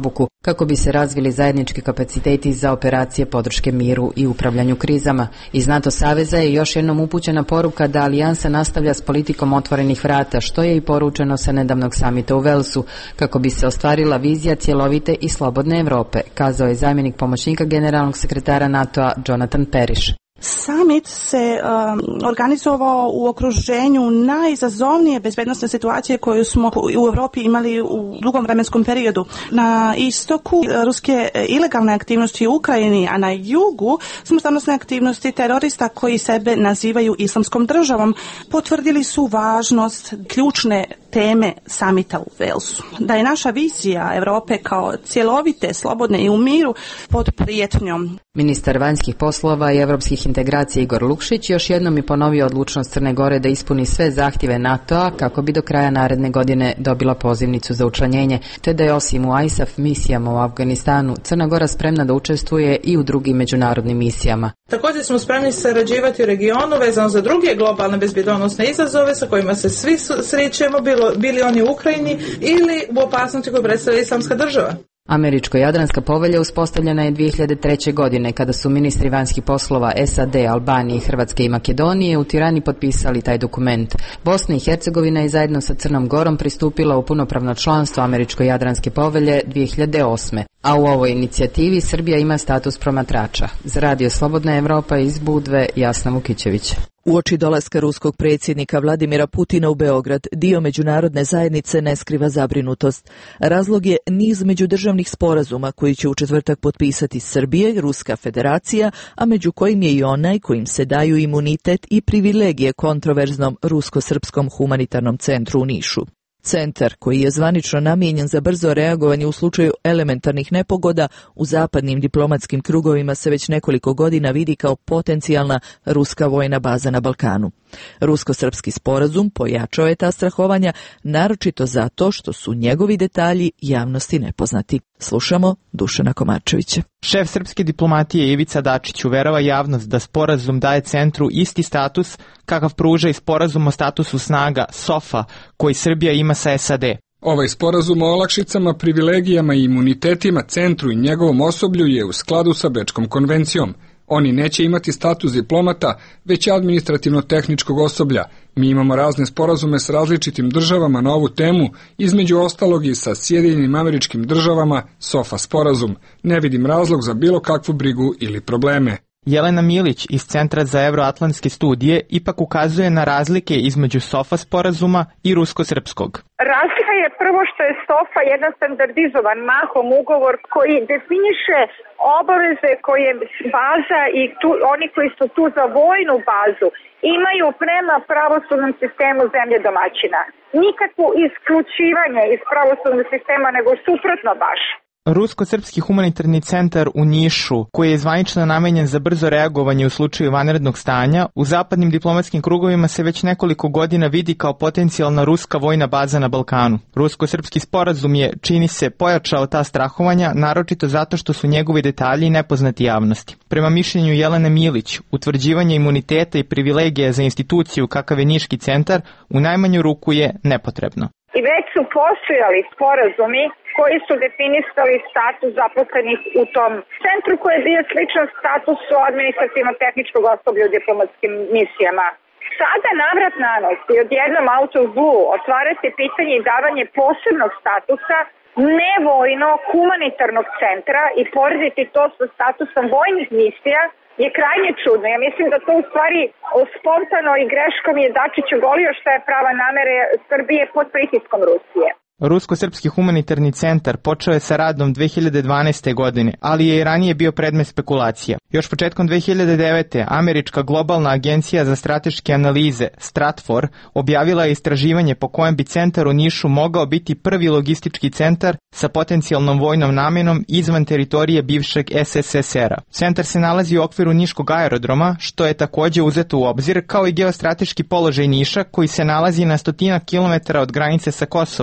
kako bi se razvili zajednički kapaciteti za operacije podrške miru i upravljanju krizama. Iz NATO saveza je još jednom upućena poruka da alijansa nastavlja s politikom otvorenih vrata, što je i poručeno sa nedavnog samita u Velsu, kako bi se ostvarila vizija cjelovite i slobodne Europe, kazao je zamjenik pomoćnika generalnog sekretara NATO-a Jonathan Periš. Summit se um, organizovao u okruženju najizazovnije bezbednosne situacije koju smo u Europi imali u dugom vremenskom periodu. Na istoku ruske ilegalne aktivnosti u Ukrajini, a na jugu smrtonosne aktivnosti terorista koji sebe nazivaju islamskom državom, potvrdili su važnost ključne teme samita u Velsu. Da je naša vizija Europe kao cjelovite, slobodne i u miru pod prijetnjom. Ministar vanjskih poslova i europskih integracija Igor Lukšić još jednom je ponovio odlučnost Crne Gore da ispuni sve zahtjeve NATO-a kako bi do kraja naredne godine dobila pozivnicu za učlanjenje, te da je osim u I S A F misijama u Afganistanu, Crna Gora spremna da učestvuje i u drugim međunarodnim misijama. Također smo spremni sarađivati u regionu vezano za druge globalne bezbjednosne izazove sa kojima se svi srećemo, bilo, bili oni u Ukrajini ili u opasnosti koju predstavlja Islamska država. Američko-jadranska povelja uspostavljena je dvije hiljade treće. godine kada su ministri vanjskih poslova S A D, Albanije, Hrvatske i Makedonije u Tirani potpisali taj dokument. Bosna i Hercegovina je zajedno sa Crnom Gorom pristupila u punopravno članstvo Američko-jadranske povelje dvije hiljade osme. A u ovoj inicijativi Srbija ima status promatrača. Za Radio Slobodna Evropa iz Budve, Jasna Vukićević. Uoči dolaska ruskog predsjednika Vladimira Putina u Beograd, dio međunarodne zajednice ne skriva zabrinutost. Razlog je niz međudržavnih sporazuma koji će u četvrtak potpisati Srbije i Ruska federacija, a među kojim je i onaj kojim se daju imunitet i privilegije kontroverznom Rusko-srpskom humanitarnom centru u Nišu. Centar, koji je zvanično namijenjen za brzo reagovanje u slučaju elementarnih nepogoda, u zapadnim diplomatskim krugovima se već nekoliko godina vidi kao potencijalna ruska vojna baza na Balkanu. Rusko-srpski sporazum pojačao je ta strahovanja, naročito zato što su njegovi detalji javnosti nepoznati. Slušamo Dušana Komarčevića. Šef srpske diplomatije Ivica Dačić uverava javnost da sporazum daje centru isti status kakav pruža i sporazum o statusu snaga SOFA koji Srbija ima sa S A D. Ovaj sporazum o olakšicama, privilegijama i imunitetima centru i njegovom osoblju je u skladu sa Bečkom konvencijom. Oni neće imati status diplomata, već administrativno-tehničkog osoblja. Mi imamo razne sporazume s različitim državama na ovu temu, između ostalog i sa Sjedinjenim Američkim Državama, SOFA sporazum. Ne vidim razlog za bilo kakvu brigu ili probleme. Jelena Milić iz Centra za euroatlantske studije ipak ukazuje na razlike između SOFA sporazuma i rusko-srpskog. Razlika je prvo što je SOFA jedan standardizovan mahom ugovor koji definiše obaveze koje baza i tu, oni koji su tu za vojnu bazu imaju prema pravosudnom sistemu zemlje domaćina. Nikakvo isključivanje iz pravosudnog sistema, nego suprotno baš. Rusko-srpski humanitarni centar u Nišu, koji je zvanično namenjen za brzo reagovanje u slučaju vanrednog stanja, u zapadnim diplomatskim krugovima se već nekoliko godina vidi kao potencijalna ruska vojna baza na Balkanu. Rusko-srpski sporazum je, čini se, pojačao ta strahovanja, naročito zato što su njegovi detalji nepoznati javnosti. Prema mišljenju Jelene Milić, utvrđivanje imuniteta i privilegija za instituciju kakav je Niški centar u najmanju ruku je nepotrebno. I već su postojali sporazumi koji su definisali status zaposlenih u tom centru koji je bio sličan statusu administrativno-tehničkog osoblja u diplomatskim misijama. Sada navrat na nos i odjednom out of blue otvara se pitanje i davanje posebnog statusa nevojno humanitarnog centra i porediti to sa statusom vojnih misija je krajnje čudno. Ja mislim da to u stvari spontano i greškom je Dačić ogolio šta je prava namere Srbije pod pritiskom Rusije. Rusko-srpski humanitarni centar počeo je sa radom dve hiljade dvanaeste. godine, ali je i ranije bio predmet spekulacija. Još početkom dve hiljade devete. američka globalna agencija za strateške analize, Stratfor, objavila je istraživanje po kojem bi centar u Nišu mogao biti prvi logistički centar sa potencijalnom vojnom namenom izvan teritorije bivšeg S S S R-a. Centar se nalazi u okviru Niškog aerodroma, što je također uzeto u obzir, kao i geostrateški položaj Niša, koji se nalazi na stotinak kilometara od granice sa Kosovom, gde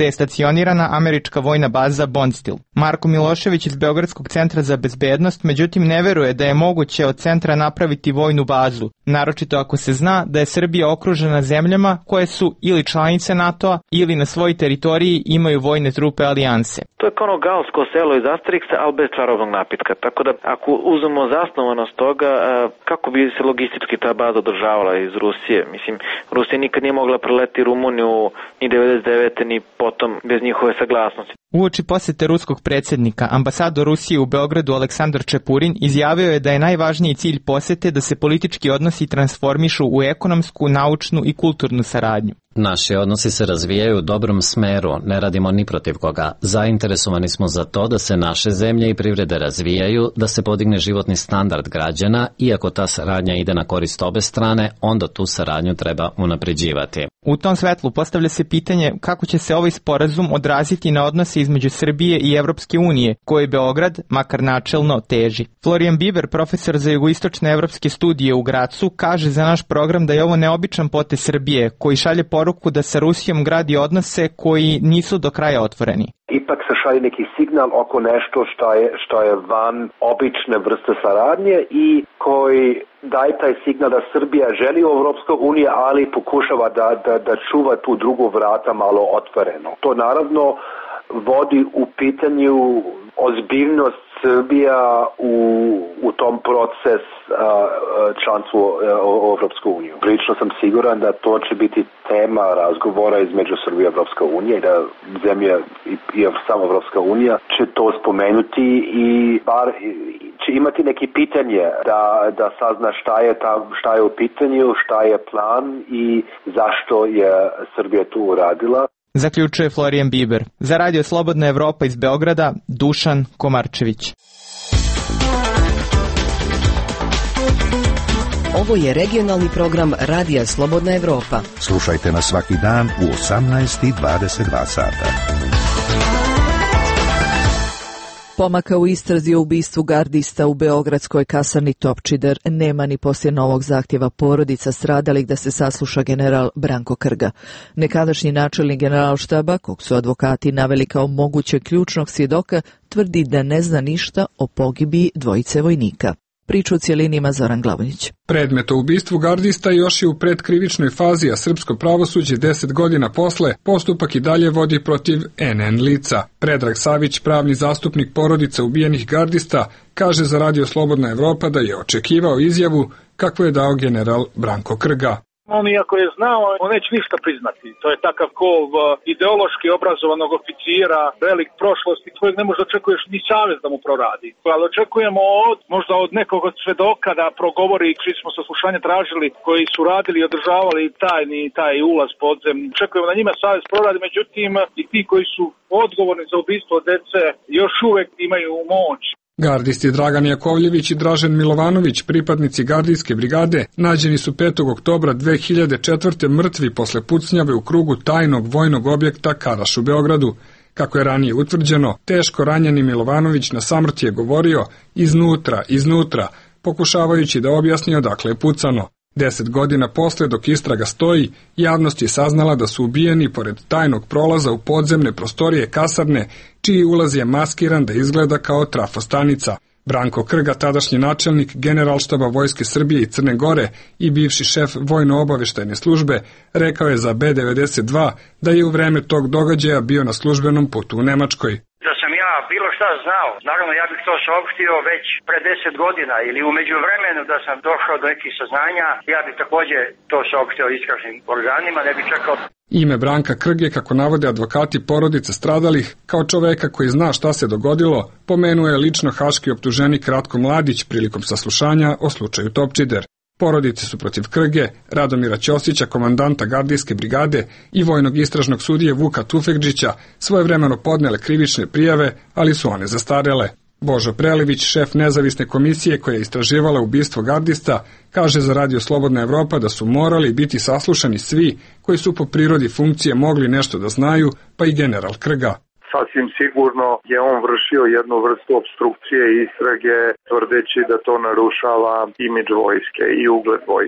je stacionirana američka vojna baza Bondsteel. Marko Milošević iz Beogradskog centra za bezbednost međutim ne veruje da je moguće od centra napraviti vojnu bazu, naročito ako se zna da je Srbija okružena zemljama koje su ili članice NATO-a ili na svojoj teritoriji imaju vojne trupe alijanse. To je kao ono galsko selo iz Asteriksa, ali bez čarobnog napitka. Tako da ako uzmemo zasnovanost toga, kako bi se logistički ta baza održavala iz Rusije? Mislim, Rusija nikad nije mogla preleti Rumuniju ni devedeset devete ni potom bez njihove saglasnosti. Uoči posete ruskog predsjednika, ambasador Rusije u Beogradu Aleksandar Čepurin izjavio je da je najvažniji cilj posete da se politički odnosi transformišu u ekonomsku, naučnu i kulturnu saradnju. Naši odnosi se razvijaju u dobrom smeru, ne radimo ni protiv koga. Zainteresovani smo za to da se naše zemlje i privrede razvijaju, da se podigne životni standard građana, iako ta saradnja ide na korist obe strane, onda tu saradnju treba unapređivati. U tom svetlu postavlja se pitanje kako će se ovaj sporazum odraziti na odnose između Srbije i Evropske unije, koje Beograd, makar načelno, teži. Florian Biber, profesor za jugoistočne evropske studije u Gracu, kaže za naš program da je ovo neobičan potez Srbije, koji šalje poruku da sa Rusijom gradi odnose koji nisu do kraja otvoreni. Ipak se šalje neki signal oko nešto što je, što je van obične vrste saradnje i koji daje taj signal da Srbija želi u Evropskoj uniji, ali pokušava da, da, da čuva tu drugu vrata malo otvoreno. To naravno vodi u pitanju ozbiljnost Srbija u, u tom proces članstva u Evropskoj uniji. Prilično sam siguran da to će biti tema razgovora između Srbije i Evropske unije i da zemlja i, i sama Evropska unija će to spomenuti i bar će imati neki pitanje da, da sazna šta je, ta, šta je u pitanju, šta je plan i zašto je Srbija tu uradila. Zaključuje Florian Biber. Za Radio Slobodna Evropa iz Beograda, Dušan Komarčević. Ovo je regionalni program Radija Slobodna Evropa. Slušajte nas svaki dan u osamnaest i dvadeset dva sata. Pomaka u istrazi o ubistvu gardista u beogradskoj kasarni Topčider nema ni poslije novog zahtjeva porodica stradalih da se sasluša general Branko Krga. Nekadašnji načelnik generalštaba, kog su advokati naveli kao moguće ključnog svjedoka, tvrdi da ne zna ništa o pogibiji dvojice vojnika. Priču u cjelini ima Zoran Glavonjić. Predmet o ubistvu gardista još je u predkrivičnoj fazi, a srpsko pravosuđe deset godina posle postupak i dalje vodi protiv en en lica. Predrag Savić, pravni zastupnik porodica ubijenih gardista, kaže za Radio Slobodna Evropa da je očekivao izjavu kakvu je dao general Branko Krga. On iako je znao, on neće ništa priznati. To je takav kov ideološki obrazovanog oficira, velik prošlosti, kojeg ne možda očekuješ ni savez da mu proradi. Ali očekujemo od, možda od nekog od svedoka da progovori, čiji smo saslušanje tražili, koji su radili i održavali tajni taj ulaz podzemni. Očekujemo da njima savez proradi, međutim i ti koji su odgovorni za ubistvo dece još uvek imaju moć. Gardisti Dragan Jakovljević i Dražen Milovanović, pripadnici gardijske brigade, nađeni su petog oktobra dve hiljade četvrte mrtvi posle pucnjave u krugu tajnog vojnog objekta Karaš u Beogradu. Kako je ranije utvrđeno, teško ranjeni Milovanović na samrti je govorio iznutra, iznutra, pokušavajući da objasni odakle je pucano. Deset godina posle, dok istraga stoji, javnost je saznala da su ubijeni pored tajnog prolaza u podzemne prostorije kasarne, čiji ulaz je maskiran da izgleda kao trafostanica. Branko Krga, tadašnji načelnik Generalštaba Vojske Srbije i Crne Gore i bivši šef vojno-obaveštajne službe, rekao je za be devedeset dva da je u vreme tog događaja bio na službenom putu u Nemačkoj. Da sam ja bilo šta znao, naravno ja bih to saopštio već pre deset godina ili u međuvremenu da sam došao do nekih saznanja, ja bih također to saopštio istražnim organima, ne bih čekao. Ime Branka Krge, kako navode advokati porodice stradalih, kao čoveka koji zna šta se dogodilo, pomenuje lično haški optuženik Ratko Mladić prilikom saslušanja o slučaju Topčider. Porodice su protiv Krge, Radomira Ćosića, komandanta gardijske brigade i vojnog istražnog sudije Vuka Tufekđića svojevremeno podnele krivične prijave, ali su one zastarele. Božo Prelević, šef nezavisne komisije koja je istraživala ubistvo gardista, kaže za Radio Slobodna Evropa da su morali biti saslušani svi koji su po prirodi funkcije mogli nešto da znaju, pa i general Krga. Sasvim sigurno je on vršio jednu vrstu obstrukcije istrage, tvrdeći da to narušava imidž vojske i ugled vojske.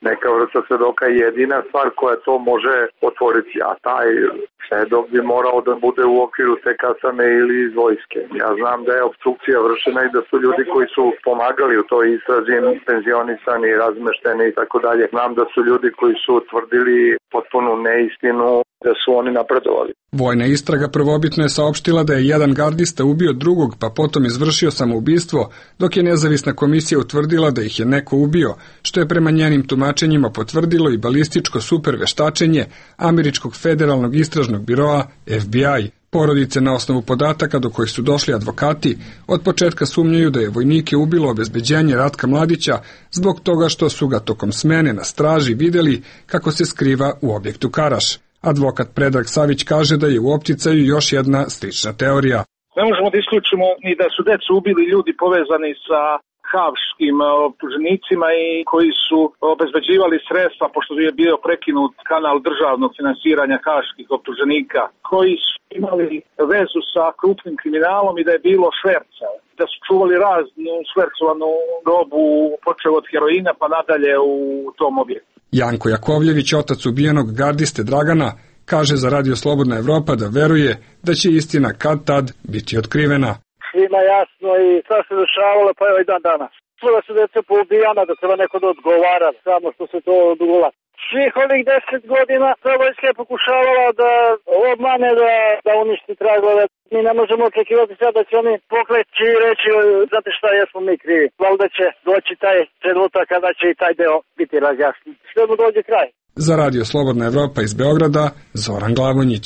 neka vrsta svedoka je jedina stvar koja to može otvoriti, a taj svedok bi morao da bude u okviru te kasarne ili iz vojske. Ja znam da je opstrukcija vršena i da su ljudi koji su pomagali u toj istrazi penzionisani, razmešteni i tako dalje. Znam da su ljudi koji su utvrdili potpunu neistinu, da su oni napredovali. Vojna istraga prvobitno je saopštila da je jedan gardista ubio drugog, pa potom izvršio samoubistvo, dok je nezavisna komisija utvrdila da ih je neko ubio, što je prema njenim tumačenjima potvrdilo i balističko superveštačenje Američkog federalnog istražnog biroa F B I. Porodice na osnovu podataka do kojih su došli advokati od početka sumnjaju da je vojnike ubilo obezbeđenje Ratka Mladića zbog toga što su ga tokom smene na straži videli kako se skriva u objektu Karaš. Advokat Predrag Savić kaže da je u opticaju još jedna slična teorija. Ne možemo da isključimo ni da su decu ubili ljudi povezani sa haškim optuženicima i koji su obezbeđivali sredstva, pošto je bio prekinut kanal državnog finansiranja haških optuženika, koji su imali vezu sa krupnim kriminalom i da je bilo šverca, da su čuvali raznu švercovanu robu, počeo od heroina pa nadalje u tom objektu. Janko Jakovljević, otac ubijenog gardiste Dragana, kaže za Radio Slobodna Evropa da veruje da će istina kad tad biti otkrivena. Svima jasno i šta se dešavalo pa evo i dan danas. Čuva su deca poubijana, da treba neko da odgovara, samo što se to odgovala. Svih ovih deset godina vojska je pokušavala da obmane, da, da uništi tragove. Mi ne možemo očekivati sad da će oni pokleći i reći, znate šta, jesmo mi krivi. Valjda će doći taj trenutak kada će i taj deo biti razjasnjen. Sve mu dođe kraj. Za Radio Slobodna Evropa iz Beograda, Zoran Glavonjić.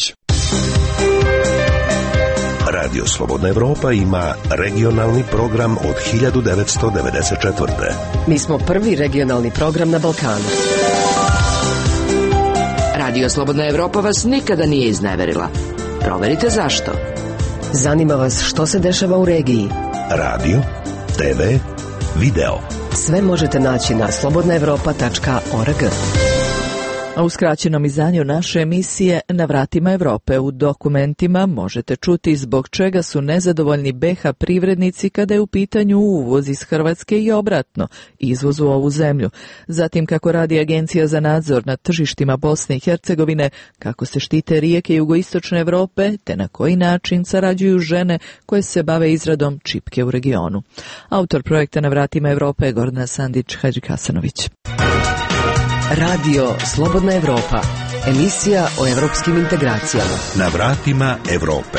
Radio Slobodna Evropa ima regionalni program od hiljadu devetsto devedeset četvrte. Mi smo prvi regionalni program na Balkanu. Radio Slobodna Evropa vas nikada nije izneverila. Proverite zašto. Zanima vas što se dešava u regiji. Radio, te ve, video. Sve možete naći na slobodna evropa tačka org. A u skraćenom izdanju naše emisije Na vratima Evrope u dokumentima možete čuti zbog čega su nezadovoljni B H privrednici kada je u pitanju uvoz iz Hrvatske i obratno, izvoz u ovu zemlju. Zatim kako radi Agencija za nadzor nad tržištima Bosne i Hercegovine, kako se štite rijeke jugoistočne Evrope, te na koji način sarađuju žene koje se bave izradom čipke u regionu. Autor projekta Na vratima Evrope je Gordana Sandić Hadžikasanović. Radio Slobodna Evropa, emisija o evropskim integracijama. Na vratima Evrope.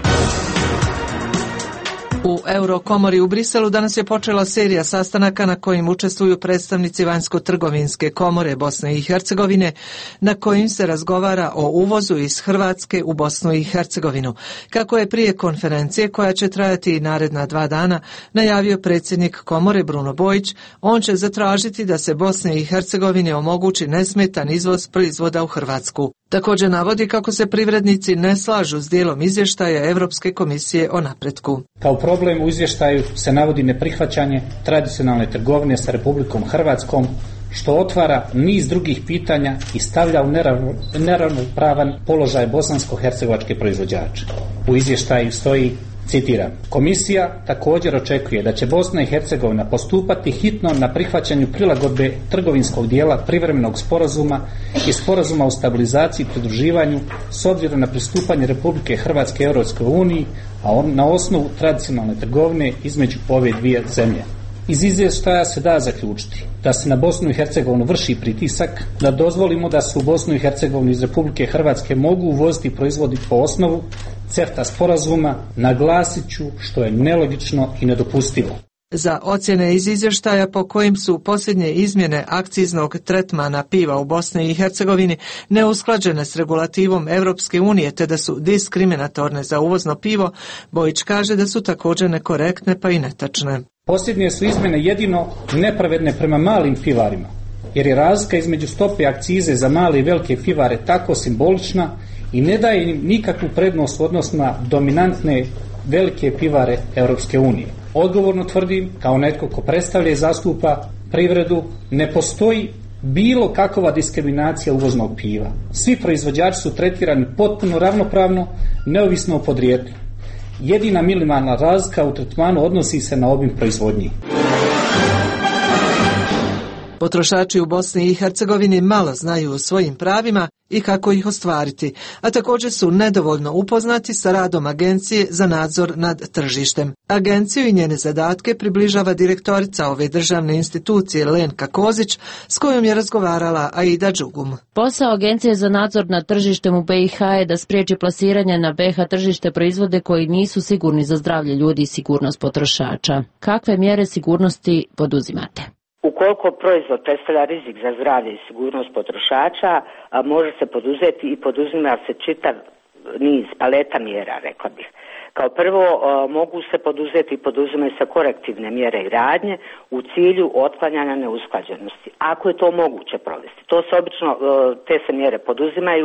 U Eurokomori u Briselu danas je počela serija sastanaka na kojim učestvuju predstavnici Vanjsko-trgovinske komore Bosne i Hercegovine, na kojim se razgovara o uvozu iz Hrvatske u Bosnu i Hercegovinu. Kako je prije konferencije, koja će trajati naredna dva dana, najavio predsjednik komore Bruno Bojić, on će zatražiti da se Bosni i Hercegovini omogući nesmetan izvoz proizvoda u Hrvatsku. Također navodi kako se privrednici ne slažu s dijelom izvještaja Europske komisije o napretku. Kao problem u izvještaju se navodi neprihvaćanje tradicionalne trgovine sa Republikom Hrvatskom, što otvara niz drugih pitanja i stavlja u neravnopravan položaj bosansko-hercegovačke proizvođače. U izvještaju stoji, citiram, komisija također očekuje da će Bosna i Hercegovina postupati hitno na prihvaćanju prilagodbe trgovinskog dijela privremenog sporazuma i sporazuma o stabilizaciji i pridruživanju s obzirom na pristupanje Republike Hrvatske Europskoj uniji, a on na osnovu tradicionalne trgovine između ove dvije zemlje. Iz izvještaja se da zaključiti da se na Bosnu i Hercegovinu vrši pritisak da dozvolimo da se u Bosnu i Hercegovinu iz Republike Hrvatske mogu uvoziti proizvodi po osnovu CEFTA sporazuma, naglasit ću što je nelogično i nedopustivo. Za ocjene iz izvještaja po kojim su posljednje izmjene akciznog tretmana piva u Bosni i Hercegovini neusklađene s regulativom Europske unije te da su diskriminatorne za uvozno pivo, Bojić kaže da su također nekorektne pa i netačne. Posljednje su izmjene jedino nepravedne prema malim pivarima, jer je razlika između stope akcize za male i velike pivare tako simbolična i ne daje im nikakvu prednost u odnosu na dominantne velike pivare Europske unije. Odgovorno tvrdim, kao netko ko predstavlja i zastupa privredu, ne postoji bilo kakva diskriminacija uvoznog piva. Svi proizvođači su tretirani potpuno ravnopravno, neovisno o podrijetlu. Jedina minimalna razlika u tretmanu odnosi se na obim proizvodnji. Potrošači u Bosni i Hercegovini malo znaju o svojim pravima i kako ih ostvariti, a također su nedovoljno upoznati sa radom Agencije za nadzor nad tržištem. Agenciju i njene zadatke približava direktorica ove državne institucije Lenka Kozić, s kojom je razgovarala Aida Đugum. Posao Agencije za nadzor nad tržištem u B i H je da spriječi plasiranje na B i H tržište proizvode koji nisu sigurni za zdravlje ljudi i sigurnost potrošača. Kakve mjere sigurnosti poduzimate? Ukoliko proizvod predstavlja rizik za zdravlje i sigurnost potrošača, a može se poduzeti i poduzima se čitav niz paleta mjera, rekla bih. Kao prvo, mogu se poduzeti i poduzimaju se korektivne mjere i radnje u cilju otklanjanja neusklađenosti. Ako je to moguće provesti. To se obično, te se mjere poduzimaju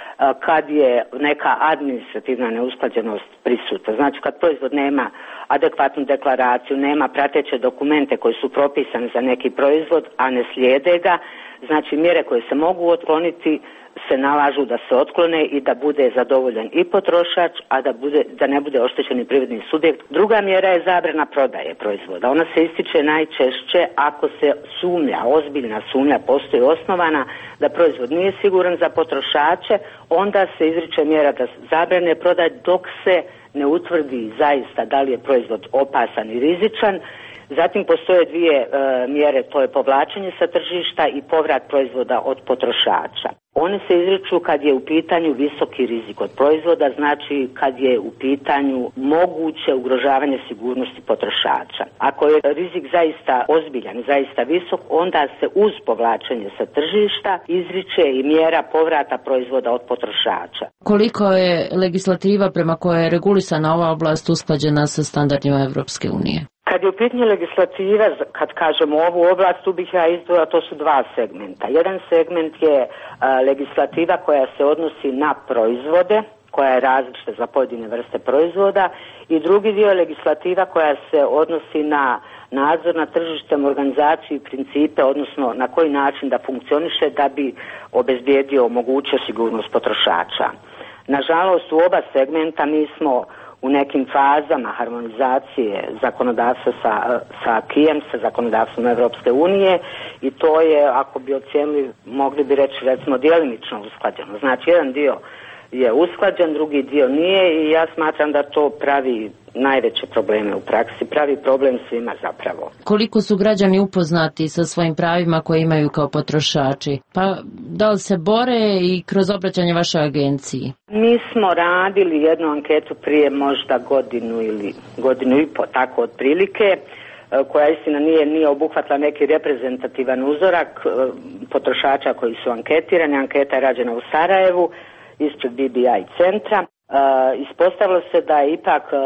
kad je neka administrativna neusklađenost prisutna. Znači kad proizvod nema adekvatnu deklaraciju, nema prateće dokumente koji su propisani za neki proizvod, a ne slijede ga, znači mjere koje se mogu otkloniti se nalažu da se otklone i da bude zadovoljen i potrošač, a da, bude, da ne bude oštećen i privredni subjekt. Druga mjera je zabrana prodaje proizvoda. Ona se ističe najčešće ako se sumnja, ozbiljna sumnja postoji osnovana da proizvod nije siguran za potrošače, onda se izriče mjera da zabrane prodaje dok se ne utvrdi zaista da li je proizvod opasan i rizičan. Zatim postoje dvije e, mjere, to je povlačenje sa tržišta i povrat proizvoda od potrošača. One se izriču kad je u pitanju visoki rizik od proizvoda, znači kad je u pitanju moguće ugrožavanje sigurnosti potrošača. Ako je rizik zaista ozbiljan, zaista visok, onda se uz povlačenje sa tržišta izriče i mjera povrata proizvoda od potrošača. Koliko je legislativa prema kojoj je regulisana ova oblast usklađena sa standardima Evropske unije? Kad je u pitanju legislativa, kad kažemo ovu oblast, tu bih ja izdvojila, to su dva segmenta. Jedan segment je a, legislativa koja se odnosi na proizvode, koja je različita za pojedine vrste proizvoda, i drugi dio je legislativa koja se odnosi na nadzor nad tržištem, organizaciju i principe, odnosno na koji način da funkcioniše da bi obezbijedio moguću sigurnost potrošača. Nažalost, u oba segmenta mi smo u nekim fazama harmonizacije zakonodavstva sa, sa Akijem, sa zakonodavstvom Evropske unije, i to je, ako bi ocijenili, mogli bi reći recimo djelimično usklađeno. Znači jedan dio je usklađen, drugi dio nije, i ja smatram da to pravi najveće probleme u praksi, pravi problem svima zapravo. Koliko su građani upoznati sa svojim pravima koje imaju kao potrošači? Pa da li se bore i kroz obraćanje vašoj agenciji? Mi smo radili jednu anketu prije možda godinu ili godinu i po, tako otprilike, koja istina nije, nije obuhvatila neki reprezentativan uzorak potrošača koji su anketirani. Anketa je rađena u Sarajevu ispred B B I centra. Uh, ispostavilo se da je ipak uh,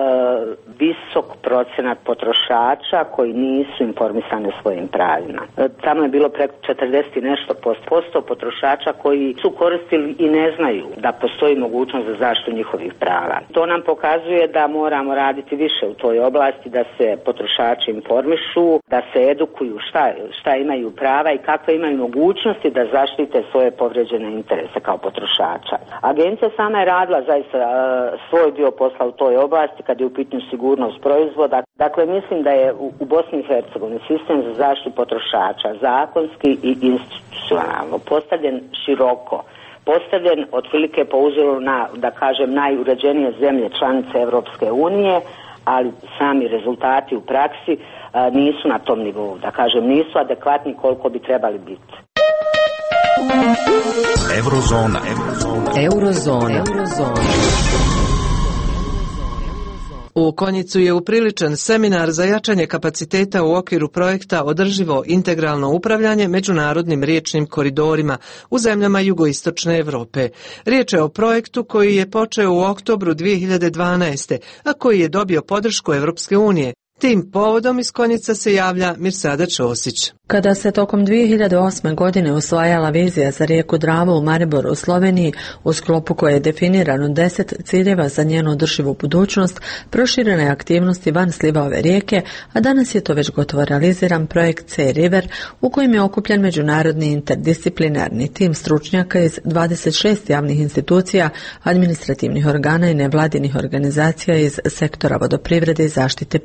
visok procenat potrošača koji nisu informisani o svojim pravima. Uh, tamo je bilo preko četrdeset i nešto posto potrošača koji su koristili i ne znaju da postoji mogućnost za zaštitu njihovih prava. To nam pokazuje da moramo raditi više u toj oblasti, da se potrošači informišu, da se edukuju šta, šta imaju prava i kakve imaju mogućnosti da zaštite svoje povrijeđene interese kao potrošača. Agencija sama je radila zaista svoj dio posla u toj oblasti kad je u pitanju sigurnost proizvoda. Dakle, mislim da je u, u Bosni i Hercegovini sistem za zaštitu potrošača zakonski i institucionalno postavljen široko, postavljen otprilike po uzoru na, da kažem, najuređenije zemlje članice Evropske unije, ali sami rezultati u praksi a, nisu na tom nivou, da kažem, nisu adekvatni koliko bi trebali biti. Eurozona. Eurozona. Eurozona. Eurozona. U Konjicu je upriličen seminar za jačanje kapaciteta u okviru projekta Održivo integralno upravljanje međunarodnim riječnim koridorima u zemljama jugoistočne Europe. Riječ je o projektu koji je počeo u oktobru dvije hiljade dvanaeste. a koji je dobio podršku Evropske unije. Tim povodom iz Konjica se javlja Mirsada Ćosić. Kada se tokom dvije hiljade osme. godine usvajala vizija za rijeku Dravu u Mariboru u Sloveniji, u sklopu koje je definirano deset ciljeva za njenu održivu budućnost, proširene aktivnosti van sliva ove rijeke, a danas je to već gotovo realiziran projekt Sea River, u kojem je okupljen međunarodni interdisciplinarni tim stručnjaka iz dvadeset šest javnih institucija, administrativnih organa i nevladinih organizacija iz sektora vodoprivrede i zaštite prirode.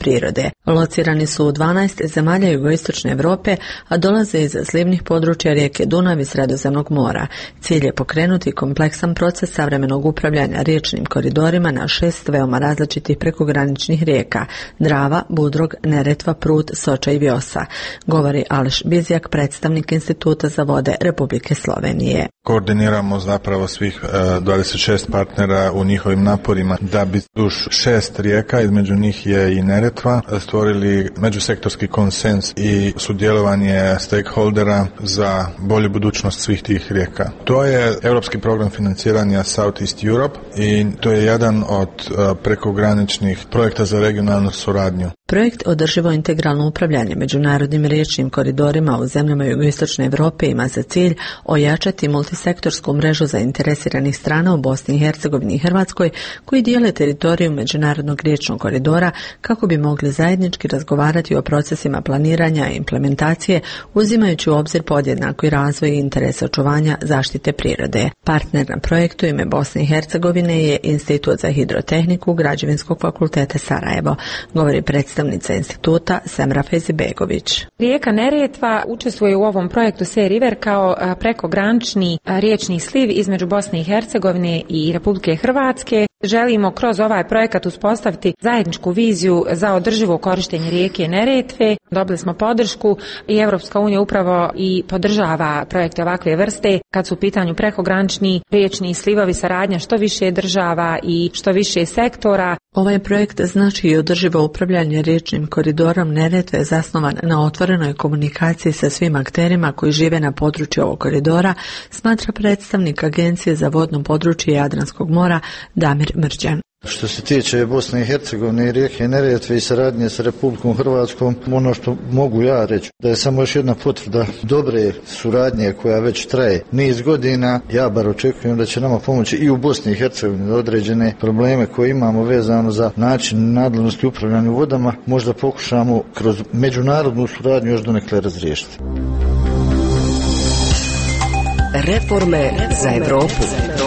prirode. Locirani su u dvanaest zemalja jugoistočne Europe, a dolaze iz slivnih područja rijeke Dunav i Sredozemnog mora. Cilj je pokrenuti kompleksan proces savremenog upravljanja riječnim koridorima na šest veoma različitih prekograničnih rijeka: Drava, Budrog, Neretva, Prut, Soča i Vjosa, govori Aleš Bizjak, predstavnik Instituta za vode Republike Slovenije. Koordiniramo zapravo svih dvadeset šest partnera u njihovim naporima da bi duž šest rijeka, između njih je i Neretva, stvorili međusektorski konsens i sudjelovanje stakeholdera za bolju budućnost svih tih rijeka. To je europski program financiranja Southeast Europe i to je jedan od prekograničnih projekta za regionalnu suradnju. Projekt Održivo integralno upravljanje međunarodnim riječnim koridorima u zemljama jugoistočne Europe ima za cilj ojačati multisektorsku mrežu zainteresiranih strana u Bosni i Hercegovini i Hrvatskoj koji dijele teritoriju međunarodnog riječnog koridora kako bi mogli zajednički razgovarati o procesima planiranja i implementacije uzimajući u obzir podjednako i razvoj i interes očuvanja zaštite prirode. Partner na projektu ime Bosne i Hercegovine je Institut za hidrotehniku Građevinskog fakulteta Sarajevo, govori predstavnica instituta Semra Fezbegović. Rijeka Neretva učestvuje u ovom projektu Sea River kao prekogranični riječni sliv između Bosne i Hercegovine i Republike Hrvatske. Želimo kroz ovaj projekat uspostaviti zajedničku viziju za održivo korištenje rijeke Neretve. Dobili smo podršku i Europska unija upravo i podržava projekte ovakve vrste kad su u pitanju prekogranični riječni slivovi, saradnja što više država i što više sektora. Ovaj projekt znači i održivo upravljanje riječnim koridorom Neretve zasnovan na otvorenoj komunikaciji sa svim akterima koji žive na području ovog koridora, smatra predstavnik Agencije za vodno područje Jadranskog mora Damir Mrđan. Što se tiče Bosne i Hercegovine i rijeke Neretve i saradnje sa Republikom Hrvatskom, ono što mogu ja reći da je samo još jedna potvrda dobre suradnje koja već traje niz godina. Ja bar očekujem da će nama pomoći i u Bosni i Hercegovini da određene probleme koje imamo vezano za način nadležnosti upravljanja vodama možda pokušamo kroz međunarodnu suradnju još donekle razriješiti. Reforme za Evropu.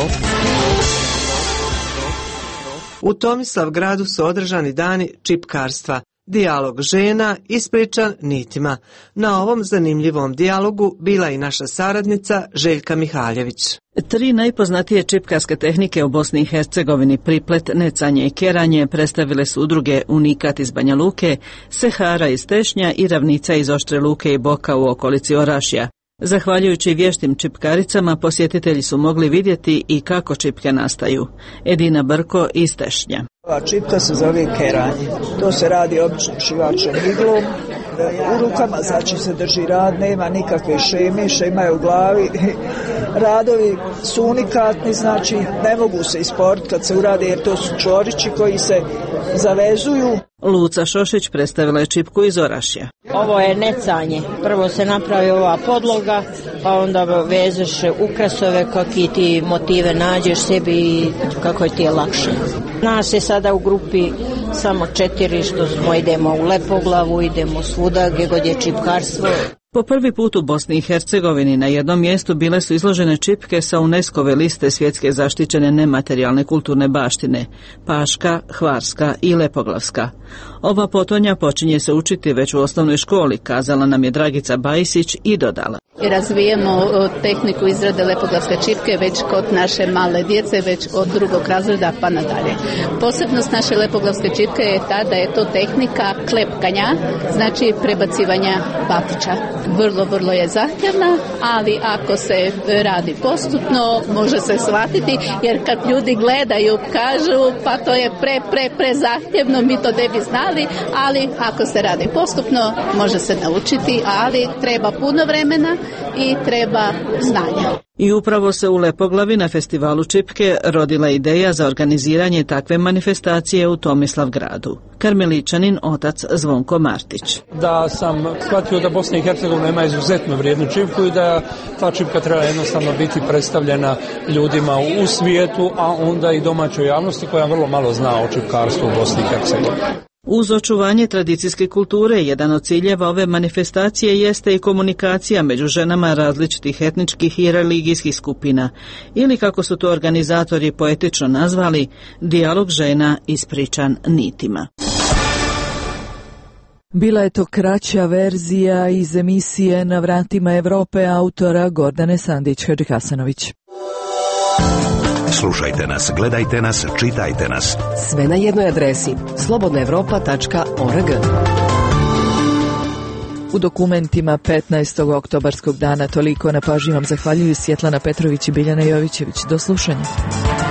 U Tomislavgradu su održani dani čipkarstva, dijalog žena ispričan nitima. Na ovom zanimljivom dijalogu bila i naša saradnica Željka Mihaljević. Tri najpoznatije čipkarske tehnike u Bosni i Hercegovini, priplet, necanje i keranje, predstavile su udruge Unikat iz Banja Luke, Sehara iz Tešnja i Ravnica iz Oštre Luke i Boka u okolici Orašja. Zahvaljujući vještim čipkaricama, posjetitelji su mogli vidjeti i kako čipke nastaju. Edina Brko iz Tešnja. Ova čipka se zove keranje. To se radi običnom šivačem iglom. U rukama znači se drži rad, nema nikakve šeme, šema je u glavi. Radovi su unikatni, znači ne mogu se isporiti kad se urade jer to su čvorići koji se zavezuju. Luca Šošić predstavila je čipku iz Orašja. Ovo je necanje. Prvo se napravi ova podloga, pa onda vežeš ukrasove kakvi ti motive nađeš sebi i kako je ti je lakše. Nas je sada u grupi samo četiri što smo idemo u Lepoglavu, idemo svuda gdje god je čipkarstvo. Po prvi put u Bosni i Hercegovini na jednom mjestu bile su izložene čipke sa UNESCO-ve liste svjetske zaštićene nematerijalne kulturne baštine, Paška, Hvarska i Lepoglavska. Ova potonja počinje se učiti već u osnovnoj školi, kazala nam je Dragica Bajsić i dodala. Razvijemo tehniku izrade lepoglavske čipke već kod naše male djece, već od drugog razreda pa nadalje. Posebnost naše lepoglavske čipke je ta da je to tehnika klepkanja, znači prebacivanja paklića. Vrlo, vrlo je zahtjevna, ali ako se radi postupno, može se shvatiti, jer kad ljudi gledaju, kažu pa to je pre, pre, pre zahtjevno, mi to ne bi znali, ali ako se radi postupno, može se naučiti, ali treba puno vremena i treba znanja. I upravo se u Lepoglavi na festivalu čipke rodila ideja za organiziranje takve manifestacije u Tomislavgradu. Karmeličanin otac Zvonko Martić. Da sam shvatio da Bosna i Hercegovina ima izuzetno vrijednu čipku i da ta čipka treba jednostavno biti predstavljena ljudima u svijetu, a onda i domaćoj javnosti koja vrlo malo zna o čipkarstvu u Bosni i Hercegovini. Uz očuvanje tradicijske kulture, jedan od ciljeva ove manifestacije jeste i komunikacija među ženama različitih etničkih i religijskih skupina, ili kako su to organizatori poetično nazvali, dijalog žena ispričan nitima. Bila je to kraća verzija iz emisije Na vratima Evrope autora Gordane Sandić-Hadžihasanović. Slušajte nas, gledajte nas, čitajte nas. Sve na jednoj adresi slobodna evropa tačka org. U dokumentima petnaestog oktobarskog dana toliko. Na pažnji vam zahvaljuju Svjetlana Petrović i Biljana Jovićević. Do slušanja.